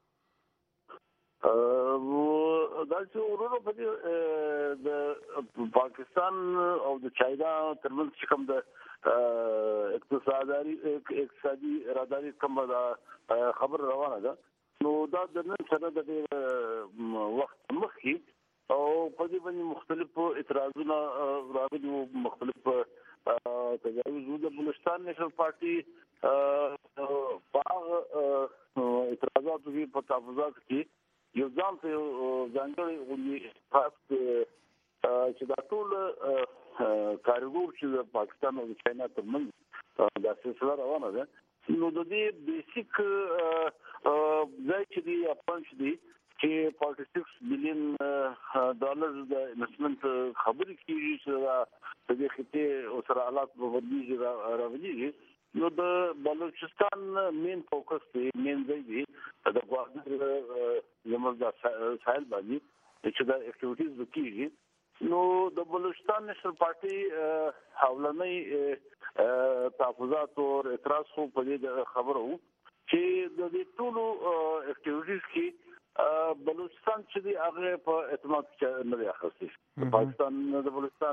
دا چې ورونو په دې د پاکستان او د چاینا ترمنځ چې کوم د اقتصادي اقتصادي راداري کوم دا خبر روانه ده نو دا د نن سره د وخت مخکې او په دې باندې مختلف اعتراضونه راغلي مختلف تجاوز د بلوچستان نېشنل پارټي په اعتراضاتو کې په تحفظات کې یو ځان ته ځانګړي غونډې خاص چې دا ټول کارګور چې د پاکستان او چاینا ترمنځ دا سلسله روانه ده نو د دې بیسیک ځای چې دی اپنځ دی چې forty-six billion ډالر د انویسټمنت خبرې کیږي چې د دې خطې او سره حالات په ورځي راوځي نو د بلوچستان مین فوکس دی مین ځای دی د غواړي زموږ د ساحل باندې چې دا اکټیویټیز وکړي. نو د بلوچستان نېشنل پارټي حولنۍ تحفظات او اعتراض خو په دې خبرو چې د دې ټولو اکټیویټیز کې بلوچستان چې دی هغه په اعتماد کې نه دی اخستي. پاکستان د بلوچستان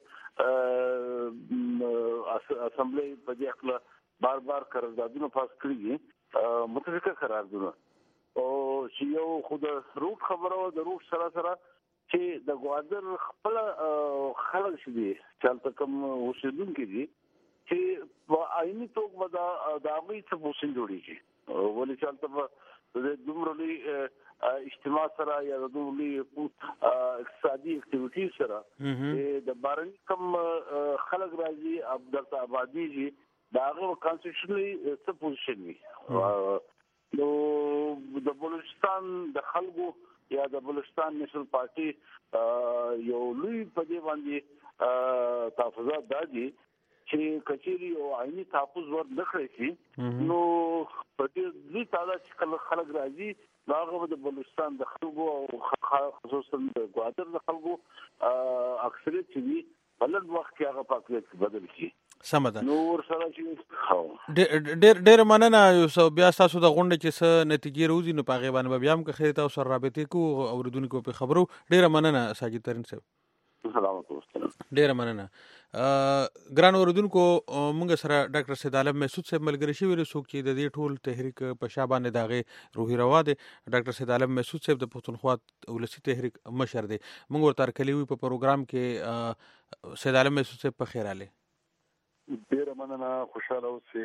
اسمبلی په دې اړه بار بار قراردادونه پاس کړي دي متفقه قراردادونه او چې یو خود روټ خبره د روټ سره سره چې د ګوادر خپل خلک شدي چې کوم اوسیدونکو دي چې په عیني توګه دا د هغه څه پوسین جوړیږي ولې چې تاسو د دومره اجتماع سره یا د دومره اقتصادي اکټیویټي سره د بارني کوم خلک راځي عبدالله آبادی جی دا هغه کانسټیټیوشنلی څه پوزیشن وي نو د بلوچستان د خلکو یا د بلوچستان نېشنل پارټي یو لوی په دې باندې تحفظات دادي چې کچېری او عیني تحفظ ور نکړي شي نو په دې دوی تعداد چې خلک راځي هغه د بلوچستان د خلکو او خصوصا د ګوادر د خلکو اکثریت چې بلد وخت کې هغه پاکستان بدل شي. سم ده. نو ورسره چې ډېر ډېر مننه یو بیا تاسو د غونډې چې څه نتیجې راوځي نو په هغې باندې به بیا هم که خیر تاسو سره رابطې کوو اورېدونکو پرې خبرو. ډېره مننه ساجد ترین صاحب. سلامت اوسئ. ډېره مننه. ګران اوریدونکو موږ سره ډاکټر سید عالم مسعود صاحب ملګری شوي دي څوک چې د دې ټول تحریک په شا باندې د هغې روحي روا دی. ډاکټر سید عالم مسعود صاحب د پښتونخوا ولسي تحریک مشر دی. موږ ورته هرکلي وي په پروګرام کې. سید عالم مسعود صاحب په خیر اله. ډېره مننه خوشاله اوسئ.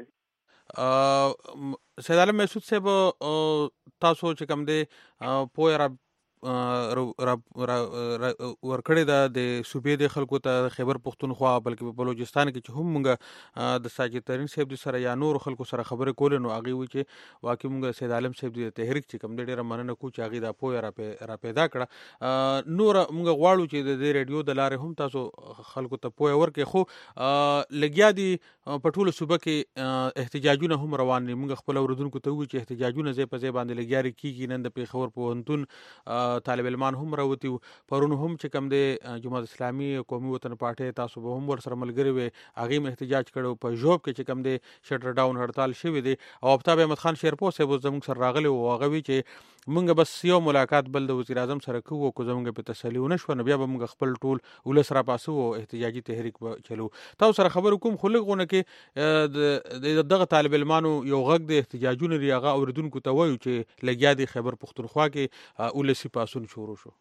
سید عالم مسعود صاحب تاسو چې کوم دی پوهه را ورکړې ده د صوبې د خلکو ته خیبر پښتونخوا بلکې په بلوچستان کې چې هم موږ د ساجد ترین صاحب د سره یا نور خلکو سره خبرې کولې نو هغې وایي چې واقعي موږ سید عالم صاحب د تحریک چې کوم دی ډېره مننه کوو چې هغې دا پوهه را پیدا کړه. نوره موږ غواړو چې د دې ریډیو د لارې هم تاسو خلکو ته پوهه ورکړئ خو لګیا دي په ټوله صوبه کې احتجاجونه هم روان دي. موږ خپل اورېدونکو ته ووایو چې احتجاجونه ځای په ځای باندې لګیارې کېږي. نن د پېښور پوهنتون طالب علمان هم راوتي وو. پرون هم چې کوم دی جماعت اسلامي قومي وطن پارټۍ تاسو به هم ورسره ملګري وئ هغې هم احتجاج کړی. په ژوب کې چې کوم دی شټر ډاون هړتال شوی دی او آفتاب احمد خان شیرپور صاحب زموږ سره راغلی و. هغه وایي چې موږ بس یو ملاقات بل د وزیر اعظم سره کوو او که زموږ پې تسلي ونه شوه نو بیا به موږ خپل ټول ولس راپاسو او احتجاجي تحریک به چلو. تاسو سره خبرې کوم خو لږ غونه کې د دغه طالب علمانو یو غږ د احتجاجونه دي هغه اورېدونکو ته وایو چې لګیا دي خیبر پښتونخوا کې ولسي پاڅون شروع شو.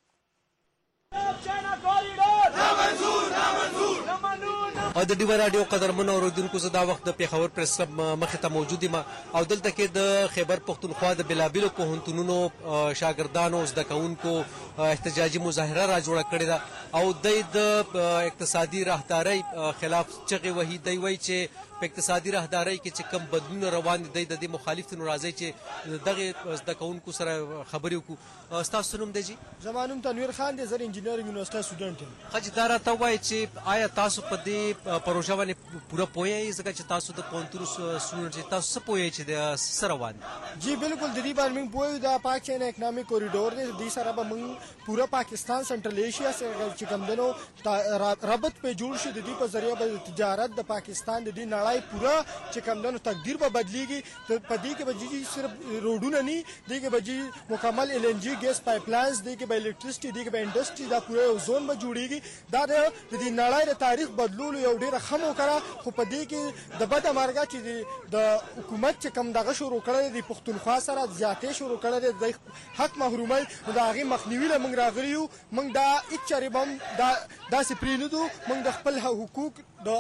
او د ډیو رادیو قدرمنو اوریدونکو زه دا وخت د پیښور پریس کلب مخې ته موجود یم او دلته کې د خیبر پښتونخوا د بېلابېلو پوهنتونونو شاګردانو زده کوونکو احتجاجي مظاهره را جوړه کړې ده او دوی د اقتصادي راهدارۍ خلاف چغې وهي. دوی وایي چې په اقتصادي راهدارۍ کې چې کم بدلون روان دي دی د دې مخالف دي نو راځئ چې دغه زده کوونکو سره خبرې وکړو. ستاسو نوم دی جي؟ زما نوم تنویر خان دی. زه د انجینرینګ یونیورسټۍ سټوډنټ یم. ښه چې دا راته ووایئ چې آیا تاسو په دې پروژه باندې پوره پوه یئ ځکه چې تاسو د پوهنتون سټوډنټ یئ تاسو څه پوه یئ چې څه روان دي؟ جی بالکل د دې باندې موږ پوه یو دا پاک چین اکنامک کوریډور دی. د دې سره به موږ پوره پاکستان سنټرل ایشیا سره چې کوم دی نو رابط پې جوړ شي. د دې په ذریعه به تجارت د پاکستان د دې نړۍ پوره چې کوم دی نو تقدیر به بدلیږي. په دې کې به جي صرف روډونه نه دې کې به جي مکمل ایل ان جي ګیس پایپ لاینز دې کې به الکتریسټي دې کې به انډسټري دا پوره یو زون به جوړیږي. دا د دې نړۍ د تاریخ بدلولو یو ډېره ښه موقعه خو په دې کې د بده مرګه چې د حکومت چې کوم دغه شروع کړی دی پښتونخوا سره زیاتې شروع کړی دی د حق محرومۍ نو د هغې مخنیوي له موږ راغلي یو. موږ دا هېڅ چارې به هم دا داسې پرېږدو. موږ د خپل حقوق د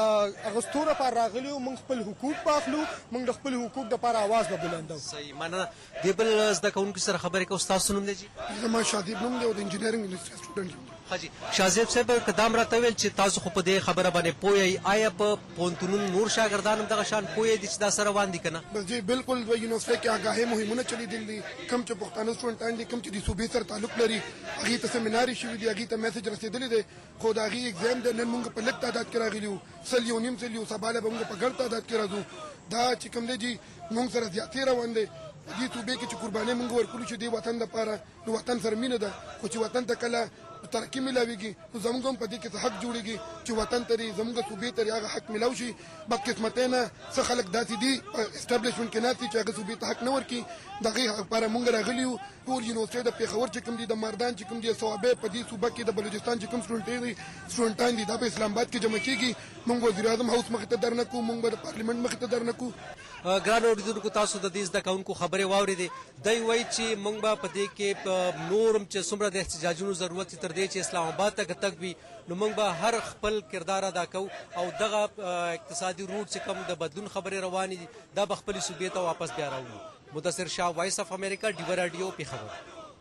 اغوستو لپاره راغلي یو. موږ خپل حقوق به اخلو. موږ د خپل حقوق دپاره اواز به بلندو. صحیح مننه. دې بل زده کوونکي سره خبرې کوو. ستاسو نوم دی جي؟ زما شادیب نوم دی او د انجینرینګ یونیورسټۍ سټوډنټ یم. حاجی شاهزیب صاحب قدام راته ویل چې تاسو خو په دې خبره باندې پوه یئ آیا په پوهنتونونو نور شاګردان هم دغه شان پوه دي چې دا سره روان دي که نه؟ جی بالکل د یونیورسټۍ کې آګاهۍ مهمونه چلیدلي دي. کوم چې پښتانه سټوډنټان دي کوم چې د صوبې سره تعلق لري هغې ته سیمینارې شوي دي هغې ته میسج رسېدلی دی خو د هغې اګزام دی نن موږ په لږ تعداد کې راغلي یو سل یو نیم سل یو سبا له به موږ په ګڼ تعداد کې راځو. دا چې کوم دی جي موږ سره زیاتې روان دی. په دې صوبې کې چې قربانۍ موږ ورکړو چې دې وطن دپاره نو وطن سره مینه ده خو چې وطن ته کله ترقي ملاویږي نو زموږ هم په دې کې څه حق جوړېږي چې وطن ته زموږ صوبې ته هغه حق ملاو شي. بدقسمتۍ نه څه خلک داسې دي اسټابلیشمنټ کې ناست دي چې هغه صوبې ته حق نه ورکړي. د هغې لپاره موږ راغلي یو. ټول یونیورسټۍ د پېښور چې کوم دي د مردان چې کوم دي صوابۍ په دې صوبه کې د بلوچستان چې کوم سټوډنټان دي سټوډنټان دي دا په اسلام آباد کې جمع کېږي. موږ وزیر اعظم هاوس مخې ته درنه کوو. موږ به د پارلیمنټ مخې ته درنه کوو. ګران اورېدونکو تاسو د دې زده کوونکو خبرې واورېدې. دی وایي چې موږ به په دې کې نور هم چې څومره د احتجاجونو ضرورت تر دې چې اسلام آباد ته که تګ وي نو موږ به هر خپل کردار ادا کوو او دغه اقتصادي روډ چې کوم د بدلون خبرې روانې دي دا به خپلې صوبې ته واپس بیا راوړو. مدثر شاه وایس اف امریکا ډیو رادیو پیښور.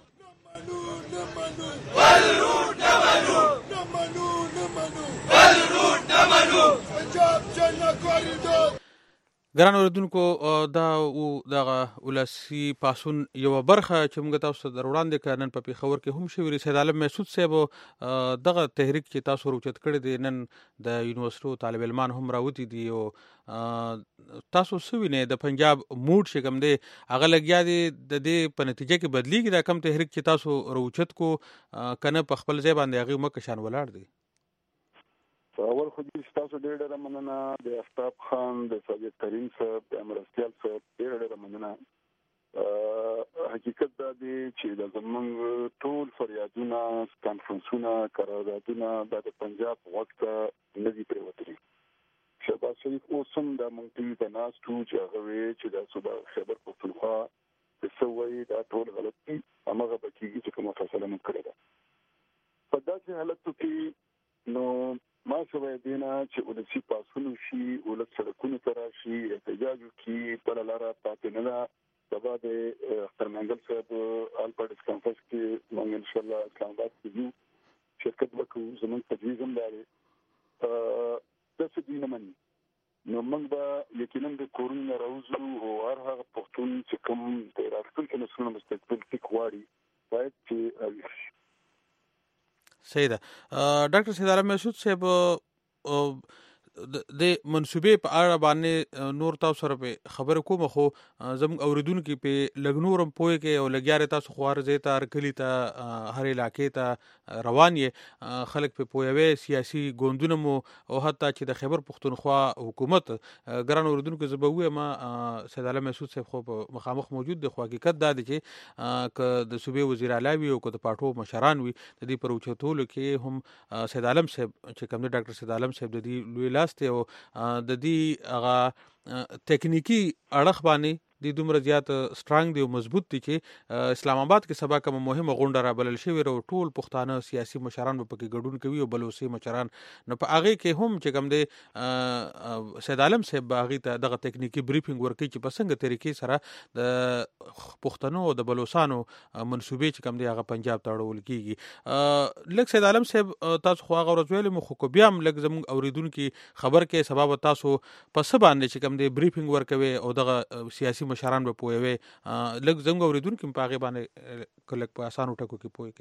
ګران اورېدونکو دا دغه ولسي پاڅون یوه برخه چې موږ تاسو ته در وړاندې کړه نن په پېښور کې هم شوي دي. سید عالم محسود صاحب دغه تحریک چې تاسو روچت کړی دی نن د یونیورسټو طالب علمان هم راوتي دي او تاسو څه وینئ د پنجاب موډ چې کوم دی هغه لګیا دی د دې په نتیجه کې بدلیږي دا کم تحریک چې تاسو روچت کو که نه په خپل ځای باندې هغې مکه شان ولاړ دی؟ اول خو دې ستاسو ډېره ډېره مننه د آفتاب خان د ساجد ترین صاحب د مرستیال صاحب ډېره ډېره مننه. حقیقت دا دی چې د زموږ ټول فریادونه کانفرنسونه قراردادونه دا د پنجاب غوږ ته نه دي پرېوتلي. شهباز شریف اوس هم دا موږ ټي وي ته ناست وو چې هغه ویل چې دا صوبه خیبر پښتونخوا چې څه وایي دا ټول غلط دي هماغه به کېږي چې کومه فیصله موږ کړې ده. په داسې حالتو کې نو ما سوی دینا چې ولسي پاڅون وشي ولس سړکونو ته راشي احتجاج وکړي بله لاره پاتې نه ده سبا د اختر منګل صاحب الپاډس کانفرنس کې موږ ان شاء الله اسلام آباد کې یو شرکت وکړو. زموږ تجویز هم لري د څه دینه مني نو موږ به یقینا د کورونو راوځو او هر هغه پښتون چې کوم د راتلونکي نسلونو مستقبل کې غواړي باید چې صحیح ده. ډاکټر سید عالم مسعود صاحب د منسوبې په اړه باندې نور تاسو سره په خبره کوم خو زموږ اوریدونکو په لګنورم پوي کې او لګیاره تاسو خوار زی ته کلی ته هر علاقې ته روان یې خلک په پویوي سیاسي ګوندونه مو او حتی چې د خیبر پختونخوا حکومت ګران اوریدونکو زبوي ما سید عالم مسعود صاحب خو مخامخ موجود دی. خو حقیقت دا دی چې ک د صوبې وزیر اعلی وي او ک د پاټو مشران وي د دې پر اوچتولو کې هم سید عالم صاحب چې کوم د ډاکټر سید عالم صاحب د دې لوی لاس ته او د دې هغه تکنیکی اړخ باندې د دومره زیات سترانګ دی او مضبوط دي چې اسلام آباد کې سبا کوم مهمه غونډه را بلل شوی او ټول پښتانه سیاسي مشران په کې ګډون کوي او بلوسي مشران نو په هغه کې هم چې کوم دی سید عالم صاحب هغه ته دغه تکنیکی بریفینګ ورکړي چې په څنګه طریقې سره د پښتنو او د بلوچستانو منسوبې چې کوم دی هغه پنجاب ته اړول کیږي. لکه سید عالم صاحب تاسو خو هغه ورځول مو خو بیا هم لکه زموږ اوریدونکو خبر کې سبب تاسو په څه باندې چې کوم دی بریفینګ ورکوي او دغه سیاسي مشران به پوي لږ زموږ اوریدونکو په هغه باندې کله په اسانو ټکو کې پوي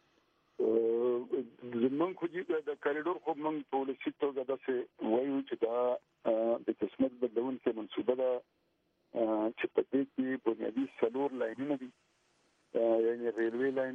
کې زمونږ خو چې د کاریډور خو موږ پالیسي توګه داسې وایو چې دا د قسمت بدلون کې منصوبه ده چې په دې کې بنیادي څلور لاینونه دي یعنی ریلوی لاین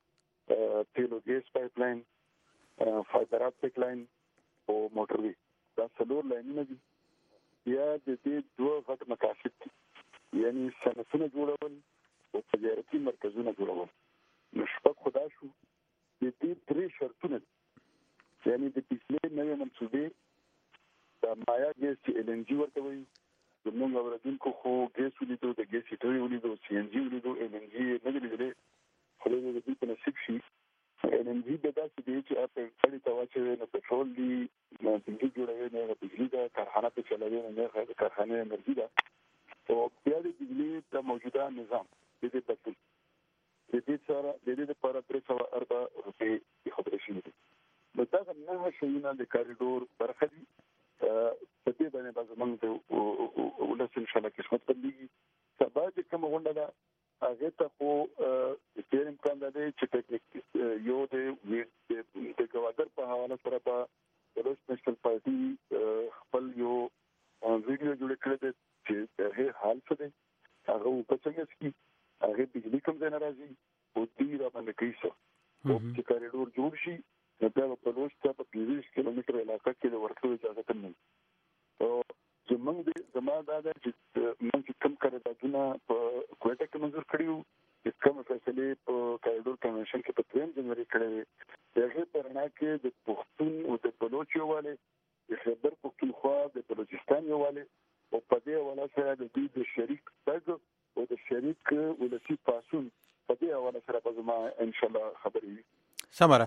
تیل او ګیس پایپ لاین فایبر اپټیک لاین او موټروي دا څلور لاینونه دي. یا د دې دوه غټ مقاصد دي یعنی صنعتونه جوړول او تجارتي مرکزونه جوړول. نو شپږ خدا شو د دې درې شرطونه یعنی د بجلی نوې منصوبې د مایا ګیس چې ال ان جی ورته وایي زموږ اوریدونکو خو ګیس ولیدو د ګیس هیټرې ولیدو سی ان جی ولیدو ال ان جی نه دی لیدلې خو د دې په نصیب شي ال ان جی د داسې دی چې په خړې ته واچوي نو پټرول دی نو بجلی جوړوي نه بجلی دا کارخانه په چلوي نه د کارخانه انرژي دا او بیا د بجلی د موجوده نظام د دې بدل د دې سره د دې لپاره درې سوه اربع روپۍ خبرې شوې دي. نو دا نه شوونه د کاریډور برخه دي په دې باندې به زموږ د ولس ان شاء الله قسمت بدلېږي. سبا چې کومه غونډه ده هغه ته خو ډېر امکان دی چې ټیکنیک یو د د ګوادر په حواله سره به د روس نېشنل پارټي خپل یو ویډیو جوړ کړی دی چې هغه حال څه دی هغه په څنګه سکی هغه بجلی کوم ځای نه راځي او دې را باندې کوي څه او چې کاریډور جوړ شي نو بیا په لوس ته په پنځه کیلومتر علاقه کې د ورتلو اجازه نه او زمونږ د زموږ دا چې موږ کوم کاریډورونه په کوټه کې منظور کړیو چې کوم فیصله په کاریډور کنونشن کې په تریم جنوري کړی هغه پرنا کې د پښتون او د بلوچ یووالی د خیبر پختونخوا د بلوچستان یووالی او په دې حواله سره د دې د شریک تګ او د شریک ولسی پاسون په دې حواله سره به زما ان شاء الله خبرې وي. سمره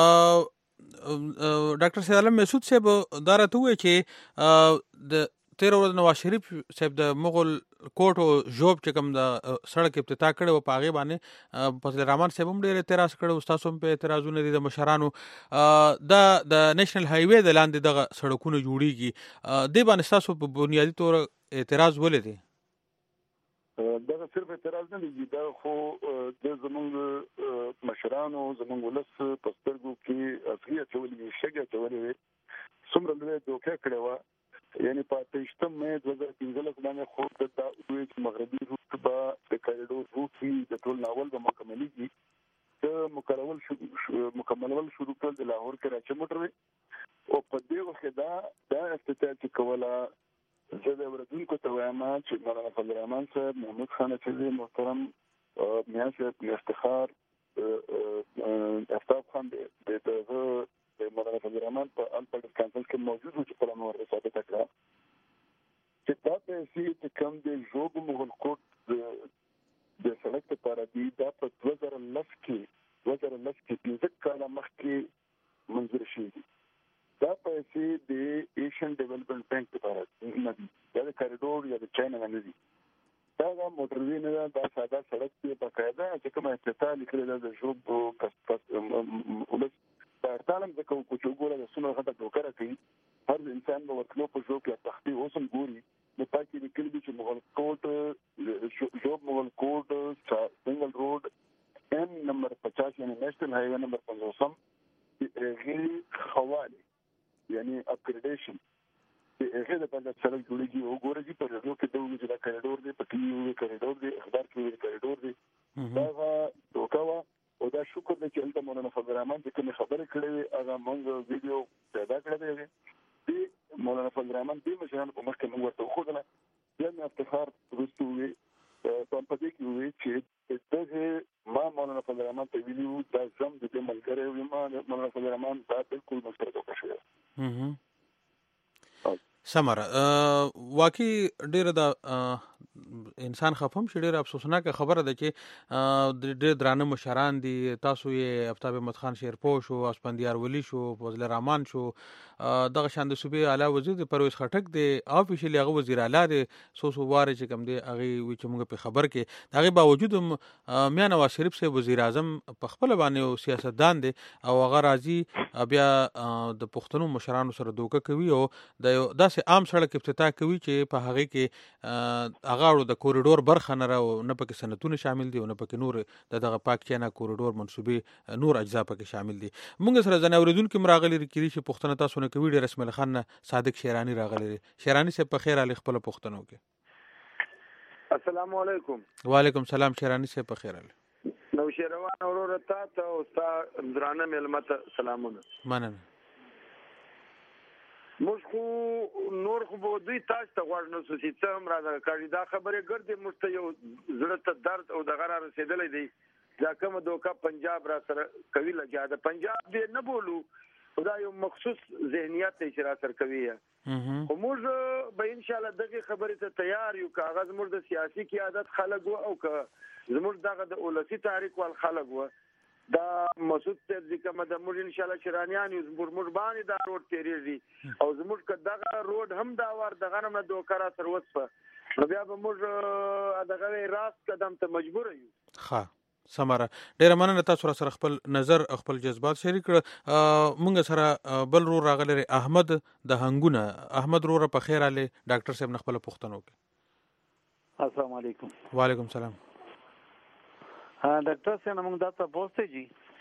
ډاکټر سید عالم مسعود صاحب دا راته وایي چې د تیر ورځ نواز شریف صاحب د مغل کوټ او جوب چې کوم د سړک افتتاح کړي او په هغې باندې فضل الرحمن صاحب هم ډېر اعتراض کړی ستاسو هم په اعتراضونه دي د مشرانو دا د نیشنل هایوے د لاندې دغه سړکونه جوړیږي دې باندې ستاسو په بنیادي طور اعتراض ولې دی؟ دا صرف اعتراض نه دی دا خو د زمونږ مشرانو زمونږ ولس په سترګو کې اصلي اچولې شګه اچولې څومره لوی دوکه کړې وه یعنی په اتهشتم مې دوه زره پنځلس باندې خو د دوی مغربي روټ به د کاریډور روټ وي د ټول ناول به مکملېږي د مکملول مکملول شروع کړل د لاهور کې راچې موټروي او په دې وخت دا دا افتتاح چې کوله زه د اوریدونکو ته وایم چې مولانا فضل الرحمن صاحب محمود خان اچوي محترم میا صاحب افتخار افتاب خان د دغه د مولانا فضل الرحمن په الپاډس کانفرنس کې موجود و چې په لمر ثابت کړه چې دا پیسې چې کوم د جوب مغل کوټ د سړک لپاره دي دا په دوه زره لس کې دوه زره لس کې پنځه کاله مخکې منظور شوي دي. دا پیسې د ایشین ډیولپمنٹ بانک لپاره نه دي دا د کاریډور یا د چاینا نه دي دا د موټر موټروي نه ده، دا ساده سړک دی. باقاعده چې کومه افتتاح لیکلې ده د ژوب ولس د ارتالم ځکه چې وګوره د څومره غټه ټوکره کوي، هر انسان به ورتلو په ژوب یا تختې اوس هم ګوري نو پاکې لیکلي دي چې مغلکوټ ژوب مغلکوټ سنګل روډ ان نمبر پچاس یعنی نیشنل هایوے نمبر پنځوسم هغې خواله یعنی اپګریډیشن هغه د پنځه سړک جوړیږي. وګورئ چې په ریډیو کې دوی چې دا کریډور دی، په ټي وي کریډور دی، اخبار کې وی کریډور دی. دا دوکاوه او دا شکر دی چې انت مولانا فضل الرحمن چې کوم خبرې کړې هغه موږ ویډیو پیدا کړی دی. دی مولانا فضل الرحمن دې مشران په مخ کې موږ ورته وښودله. بیا مې افتخار وروسته وویل په دې کې وویل چې دغه ما مولانا فضل الرحمن ته ویلي وو دا زم د دې ملګری وي. ما مولانا فضل الرحمن دا بالکل مسره دوکه شوی. سمره واقعي ډیره د انسان خفم شي، ډیره افسوسناک خبره ده چې ډېر درانه مشران دي. تاسو یې آفتاب احمد خان شیرپور شو، اسپندیار ولی شو، فضل الرحمن شو، دغه شان د صوبې اعلی وزیر د پرویز خټک دی، افیشلی هغه وزیر اعلی دی سو سو واره چې کوم دی هغه وی چې موږ په خبر کې هغه باوجود میا نواز شریف سے وزیر اعظم په خپل باندې سیاستدان دی او هغه راځي بیا د پښتنو مشرانو سره دوکه کوي او د داسې عام سړک افتتاح کوي چې په هغه کې هغه د کوریډور برخه نه راو نه پکې سنتونه شامل دي او نه پکې نور دغه پاک چینا کوریډور منسوبې نور اجزا پکې شامل دي. موږ سره ځنه اوریدونکو مراغلي کړي چې پښتنه تاسو نه کوي. ډېر اسماعیل خان صادق شیرانی راغلي. شیرانی سے په خیر علي خپل پښتنو کې. السلام علیکم. وعلیکم السلام. شیرانی سے په خیر علي. نو شیروان اورور تا ته او ستا درانه ملمت سلامونه. مننه. موږ خو نور خو به دوی تاسو ته غواړو نو چې څه هم راځه کړي دا خبره ګرځي موږ ته یو زړه ته درد او دغه را رسېدلی دی. دا کومه دوکه پنجاب را سره کوي لګیا ده. پنجاب دې نه بولو دا یو مخصوص ذهنیت دی چې را سره کوي. خو موږ به ان شاء الله دغه خبرې ته تیار یو. کاغذ موږ د سیاسي قیادت خلک وو او که زموږ دغه د اولسي تحریک وال خلک وو دا مسعود صاحب ځکه مده موږ ان شاء الله شرانیان یو زموږ باندې دا روډ تیریږي او زموږ دغه روډ هم دا ور دغه نه دوه را تر وسه نو بیا به موږ دغه راست قدم ته مجبور یو. ښه سمره ډیره مننه تاسو سره خپل نظر خپل جذبات شریک کړ. مونږ سره بل رو راغلی احمد د هنګونه. احمد رو په خیر علي ډاکټر صاحب نه خپل پوښتنه وکړه. السلام علیکم. وعلیکم السلام. हाँ डॉक्टर से नमक दाता पहुँचते जी.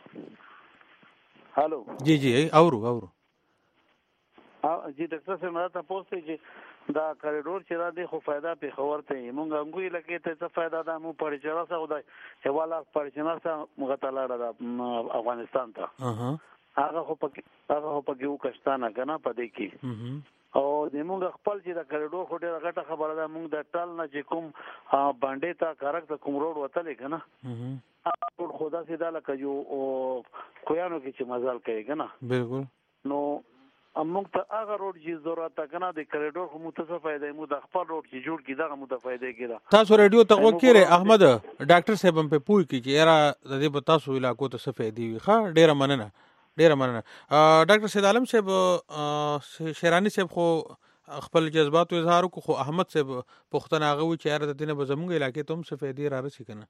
हेलो जी जी औरू औरू हाँ जी डॉक्टर से दाता पहुँचते जी دا کریډور چې را دی خو फायदा په خبر ته مونږ انګوي لکه ته څه फायदा ده مو پړ چلا سره دا حواله پړ چلا سره موږ تعالی را افغانستان ته هغه خو پکې هغه خو پکې وکښتانه کنه پدې کې او د موږ خپل چې د کریډور خو ډیره غټه خبره ده. موږ د ټال نه چې کوم باندې تا کارک ته کوم روډ وتلې کنه ټول خدا سیدا لکه یو کویانو کې چې مزال کوي کنه بالکل. نو موږ ته هغه روډ چې ضرورت کنه د کریډور خو متصفه فائدې مو د خپل روډ چې جوړ کی دغه مو د فائدې کیده. تاسو رادیو ته وکړئ احمد ډاکټر صاحب هم په پوي کې چې را د دې په تاسو علاقو ته څه فائدې وي. ښه ډیره مننه ډیره مننه. ډاکټر سید عالم صاحب شیرانی صاحب خو خپل جذبات اظهار کو خو احمد صاحب پښتنه هغه و چې یاره د دینه به زمونږ علاقې ته هم څه فائدې را رسي کنه.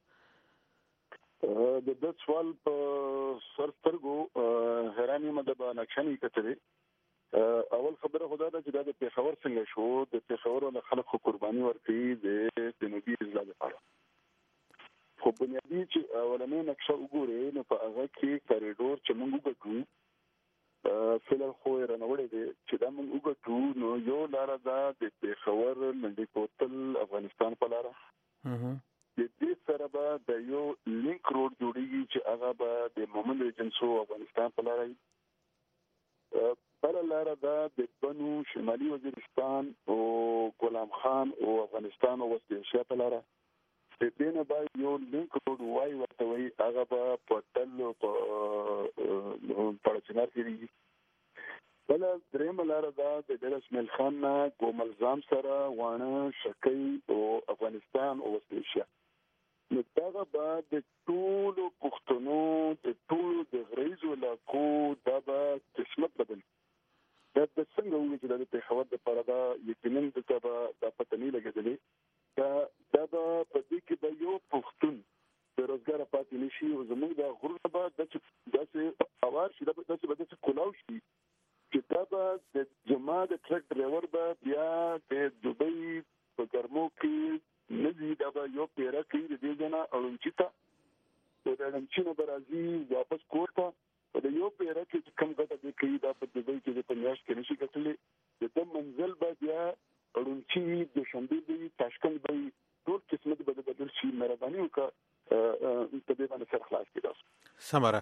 د د سوال په سر سترګو حیرانی مده به نقشنی کتلې. اول خبره خدا ده چې دا د پیښور څنګه شو. د پیښور له خلکو قرباني ورکړي د جنوبي اضلاع لپاره. خو بنیادی چې اولنې نقشه وګورئ نو په هغه کې کریډور چې موږ وګټو فلل خو رانوړې دي چې دا موږ وګټو نو یو لار ده د پیښور منډي کوتل افغانستان په لار. د دې سره به د یو لینک روډ جوړیږي چې هغه به د مومند ایجنسو افغانستان په لار وي. بل لار ده د بنو شمالي وزیرستان او غلام خان او افغانستان او وست ایشیا په لار. د دې نه به یو لینک روډ وای ورته وي هغه به په تل په پړچنار کې دی. بل درېم لار ده د اسماعیل خان نه ګوملزام سره وانه شکی او افغانستان او وست ایشیا. نو دا به د ټولو پښتنو د ټولو د غریزو علاقو دا به قسمت بدل. دا د څنګه وایي چې د پیښور د لپاره دا یقینا د دا پته نه لګېدلې دا دا په دې کې به یو پښتون بیروزګار پاتې نشي او زموږ د غرونه به داسې اوار شي، دا به داسې کولاو شي چې دا به د جما د ټرک ډرایور به بیا د دوبۍ په ګرمو کې نه ځي، دا به یو پیره کوي د دې ځای نه اړونچي ته او د اړونچي نه به راځي واپس کور ته. په د یو پیره کې چې کم ګټه دی کوي دا په دوبۍ کې د په میاشت کې نشي ګټلی. د ده منزل به بیا اړونچي وي، دوشنبې به وي، تاشکند به وي، ټول قسمت به د بدل شي. مهرباني وکړه په دې باندې سر خلاص کړي. سمره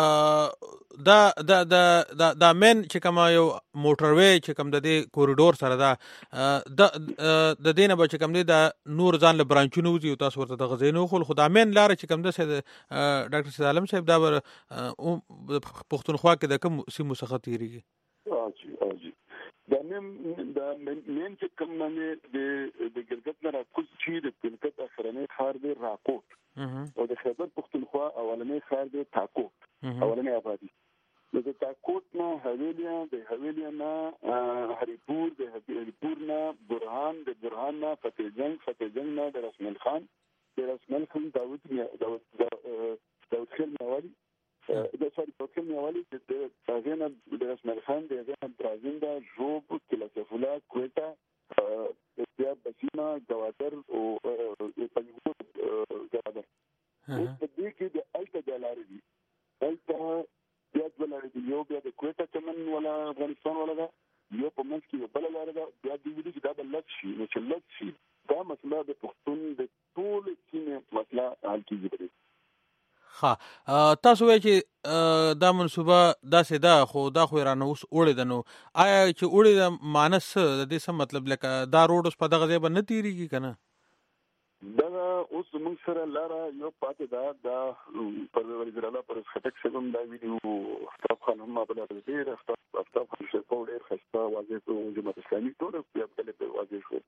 دا دا دا دا دا مین چې کوم یو موټروي چې کوم د دې کوریډور سره دا د دینه به چې کوم دی دا نور ځان له برانچونو وځي او تاسو ورته د غزینو خو خو دا مین لار چې کوم د ډاکټر سید عالم صاحب دا پښتونخوا کې د کوم سیمو څخه تیریږي؟ او جی دا مین دا مین چې کوم باندې د د ګلګت نه راکوز چې د ګلګت اخرنی خار دی راکوټ او د خیبر پښتونخوا اولنی خار دی تاکوت، اولنی آبادی. د تاکوت نه حویلیا، د حویلیا نه هریپور، د هریپور نه برهان، د برهان نه فتح جنگ، فتح جنگ نه د رسمل خان، د رسمل خان داود داود داود خیل میوالی د سوري داود خیل میوالی د هغه نه د رسمل خان، د هغه نه برازنده، ژوب، کلاسفولا، کویتا، بیا بسیما، گوادر او پنځه ګرادر. اوس په دې کې د الټا د لارې دي، الټا بیا د لارې دي، یو بیا د کویتا چمن ولا افغانستان ولا ده، یو په منځ کې یو بل لارې ده، بیا د ویلي چې دا د لږ شي نو چې لږ شي دا مسله د پښتون د ټول سیمې مسله حل کیږي. ها تاسو وایئ چې دا منصوبه داسې ده خو دا خو رانه اوس وړې ده، نو آیا چې وړې ده مانس د دې څه مطلب لکه دا روډ اوس په دغه ځای به نه تیریږي که نه؟ دا اوس زموږ سره لاره یو پاتې ده، دا پر وزیر اعلی پر خټک صاحب هم دا ویډیو افتاب خان هم بله ډېر افتاب خان شیرپو ډېر ښایسته واضح کړو، جماعت اسلامي ټول بیا بلې پرې واضح شو.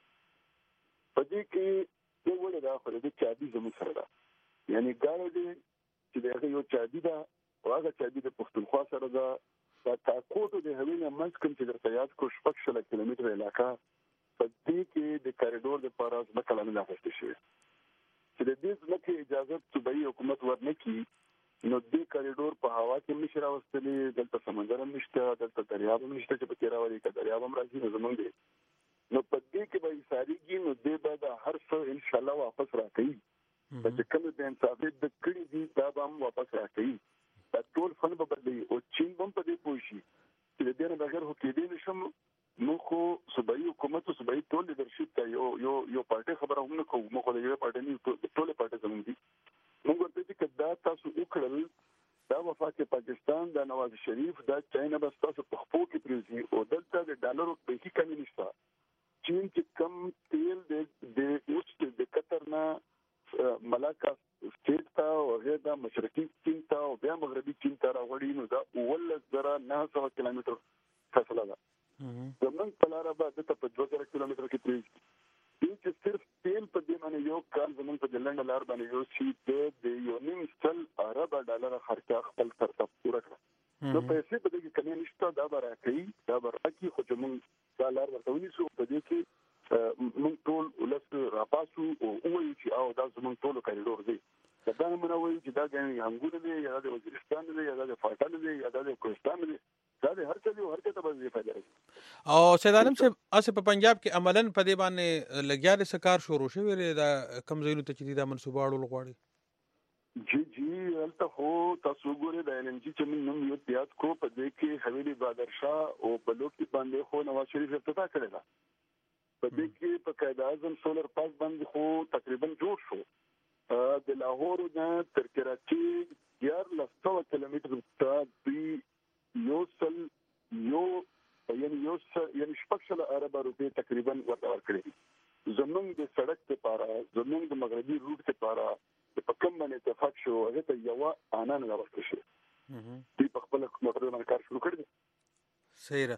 په دې کې یو وړې ده خو د دې چابي زموږ سره ده، یعنې ګاډی دی چې د هغه یو چابي ده او هغه چابي د پښتونخوا سره ده. دا تاکوټو د هغې نه منځ کوم چې درته یاد کړو شپږ شله کیلومتره علاقه، په دې کې د کاریډور دپاره ځمکه لا نه اخیستې شوې چې د دې ځمکې اجازت صوبایي حکومت ورنه کړي نو دې کاریډور په هوا کې هم نشي راوستلی، دلته سمندر هم نشته، دلته دریاب هم نشته چې پکې راولي، که دریاب هم راځي نو زمونږ دی نو په دې کې به ایساریږي، نو دې به دا هر څه انشاءالله واپس راکوي. چې کوم د انصافي د کړي دي دا به هم واپس راکوي، دا ټول فن به بدلوي. او چین به هم په دې پوه شي چې د دې نه بغیر خو کېدی نه شم. موږ خو صوبایي حکومت او صوبایي ټول لیډرشپ ته یو یو یو پارټي خبره هم نه کوو، موږ خو د یوې پارټۍ نه ټولې پارټۍ زموږ دي. موږ ورته چې که دا تاسو وکړل دا وفاق پاکستان، دا نواز شریف، دا چاینا به ستاسو په خپو کې پرېږدي او دلته د ډالرو بیخي کمي نشته. چین چې کم تیل د اوس د قطر نه ملاکا سټیټ ته او هغه د مشرقي چین ته او بیا مغربي چین ته راوړي نو دا اوولس زره نه سوه کیلومتر فاصله ده. زمونږ په لاره به دلته په دوه زره کیلومتره کې پرېږدي. دې چې صرف تیل په دې باندې یو کال زمونږ په د لنډه لار باندې یو شي د یو نیم سل اربه ډالره خرچه خپل سرته پوره کړه. نو پیسې په دې کې کمې نشته، دا به راکوي، دا به راکړي، خو چې موږ دا لار ورته ونیسو په دې کې موږ ټول ولس راپاسو او ووایو چې او دا زموږ ټولو کاریډور دی. که دا نمونه وایو چې دا ګڼې هنګونه دی یا دا د وزیرستان دی یا دا د فاټن دی یا دا د کوهستان دی، دا د هر څه دی او هر څه ته به دې فایده رسي. او سید عالم صاحب هسې په پنجاب کې عملاً په دې باندې لګیا دی څه کار شروع شوی دی دا کوم ځایونو ته چې دي دا منصوبه اړول غواړي؟ جی جی هلته خو تاسو وګورئ د ایل ان جي چې موږ نوم یو یاد کړو په دې کې حویلي بهادر شاه او بلوچ باندې خو نواز شریف افتتاح کړی ده. په دې کې په قائد اعظم سولر پارک باندې خو تقریبا جوړ شو. د لاهور نه تر کراچي دیارلس سوه کیلومتر ته دوی یو سل یو یعنې یو یعنې شپږ سله اربه روپۍ تقریبا ورته ورکړي. زموږ د سړک دپاره، زموږ د مغربي روټ دپاره چې په کوم باندې اتفاق شو هغې ته یوه آنا نه راوستل شوې. دوی په خپله موټر باندې کار شروع کړی دی. صحیح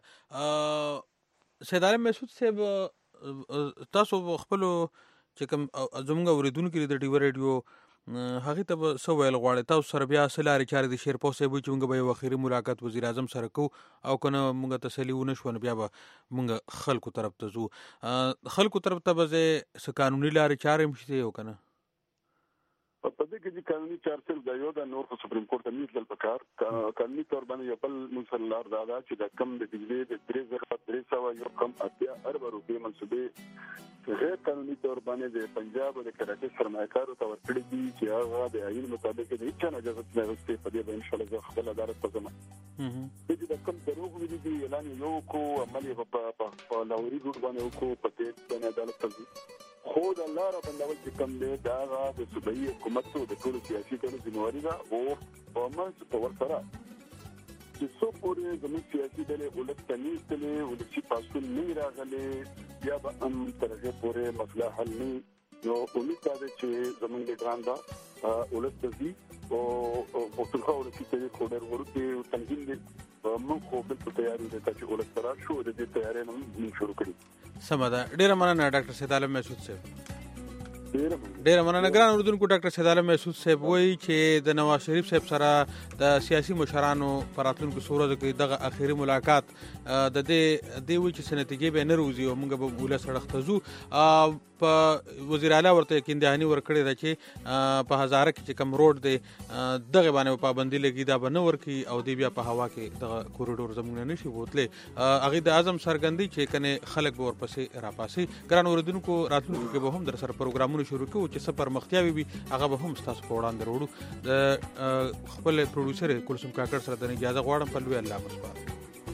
ده. سید عالم مسعود صاحب تاسو خپلو چې کوم زموږ اورېدونکي د ډیوه ریډیو هغه ته به سو ویل غواړي تاسو سره بیا سلاري چارې د شیر پوسې به چې موږ به یو اخیری ملاقات وزیر اعظم سره کو او کنه موږ تسلی ونه شو بیا به موږ خلکو طرف ته ځو خلکو طرف ته به څه قانوني لارې چارې مشته یو کنه په دې کې چې قانوني چارچل د یو د نور سپریم کورټ ته نیول پکار قانوني تور باندې یو بل مسلار دادا چې د کم د بجلی د درې زره درې سوه یو کم اتیا ارب روپۍ منصوبې غیر قانوني تور باندې د پنجاب او د کراچۍ سرمایه‌کارو ته ورکړي دي چې هغه د عین مطابق د هیڅ نه اجازه نه غوښتي په دې باندې ان شاء الله خپل عدالت ته ځم چې د کم دروغ ویلي دي اعلان یو کو عمل په په لاوري روډ باندې کو په دې باندې عدالت ته خو د الله را بندول چې کم دی دا هغه د صوبایي حکومت او د ټولو سیاسي ډلو ذمہواري ده او په منځ په ورسره چې څو پورې زموږ سیاسي ډلې ولس ته نه ایستلې ولسي پاڅون نه راغلی بیا به هم تر هغې پورې مسله حل نه نو امید دا ده چې زموږ لیډران به ولس ته ځي او پښتونخوا ولسي تحریک خو ډېر وړوکی او تنظیم دی موږ خو بالکل تیار یو چې ولس ته راشو د دې تیارۍ نه موږ شروع کړي سمه ده ډیره مننه ډاکټر سید عالم مسعود صاحب ډیره مننه ګران اردوونکو ډاکټر سید عالم مسعود صاحب وایي چې د نواز شریف صاحب سره د سیاسي مشرانو په راتلونکو څو ورځو کې دغه اخیری ملاقات د دې دې وایي چې څه نتیجې به نه روزي او موږ به ولس سړک ته ځو په وزیر اعلی ورته یقین دهاني ورکړې ده چې په هزاره کې چې کم روډ دی دغه باندې پابندي لګي دا به نه ورکي او دی بیا په هوا کې دغه کوریډور زموږ نه نشي بوتلی هغې د عزم څرګندي چې کنې خلک به ورپسې راپاسي ګران اورېدونکو راتلونکو کې به هم در سره پروګرامونه شروع کوو چې څه پرمختیاوې وي هغه به هم ستاسو په وړاندې راوړو د خپل پروډوسر کلثوم کاکړ سره د اجازه غواړم په لوی الله مسپارم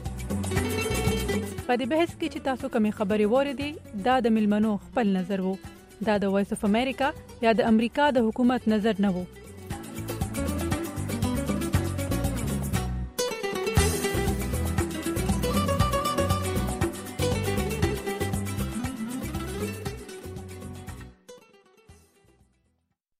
په دې بحث کې چې تاسو کومې خبرې واورېدې دا د ملمنو خپل نظر وو دا د وایس اف امریکا یا د امریکا د حکومت نظر نه وو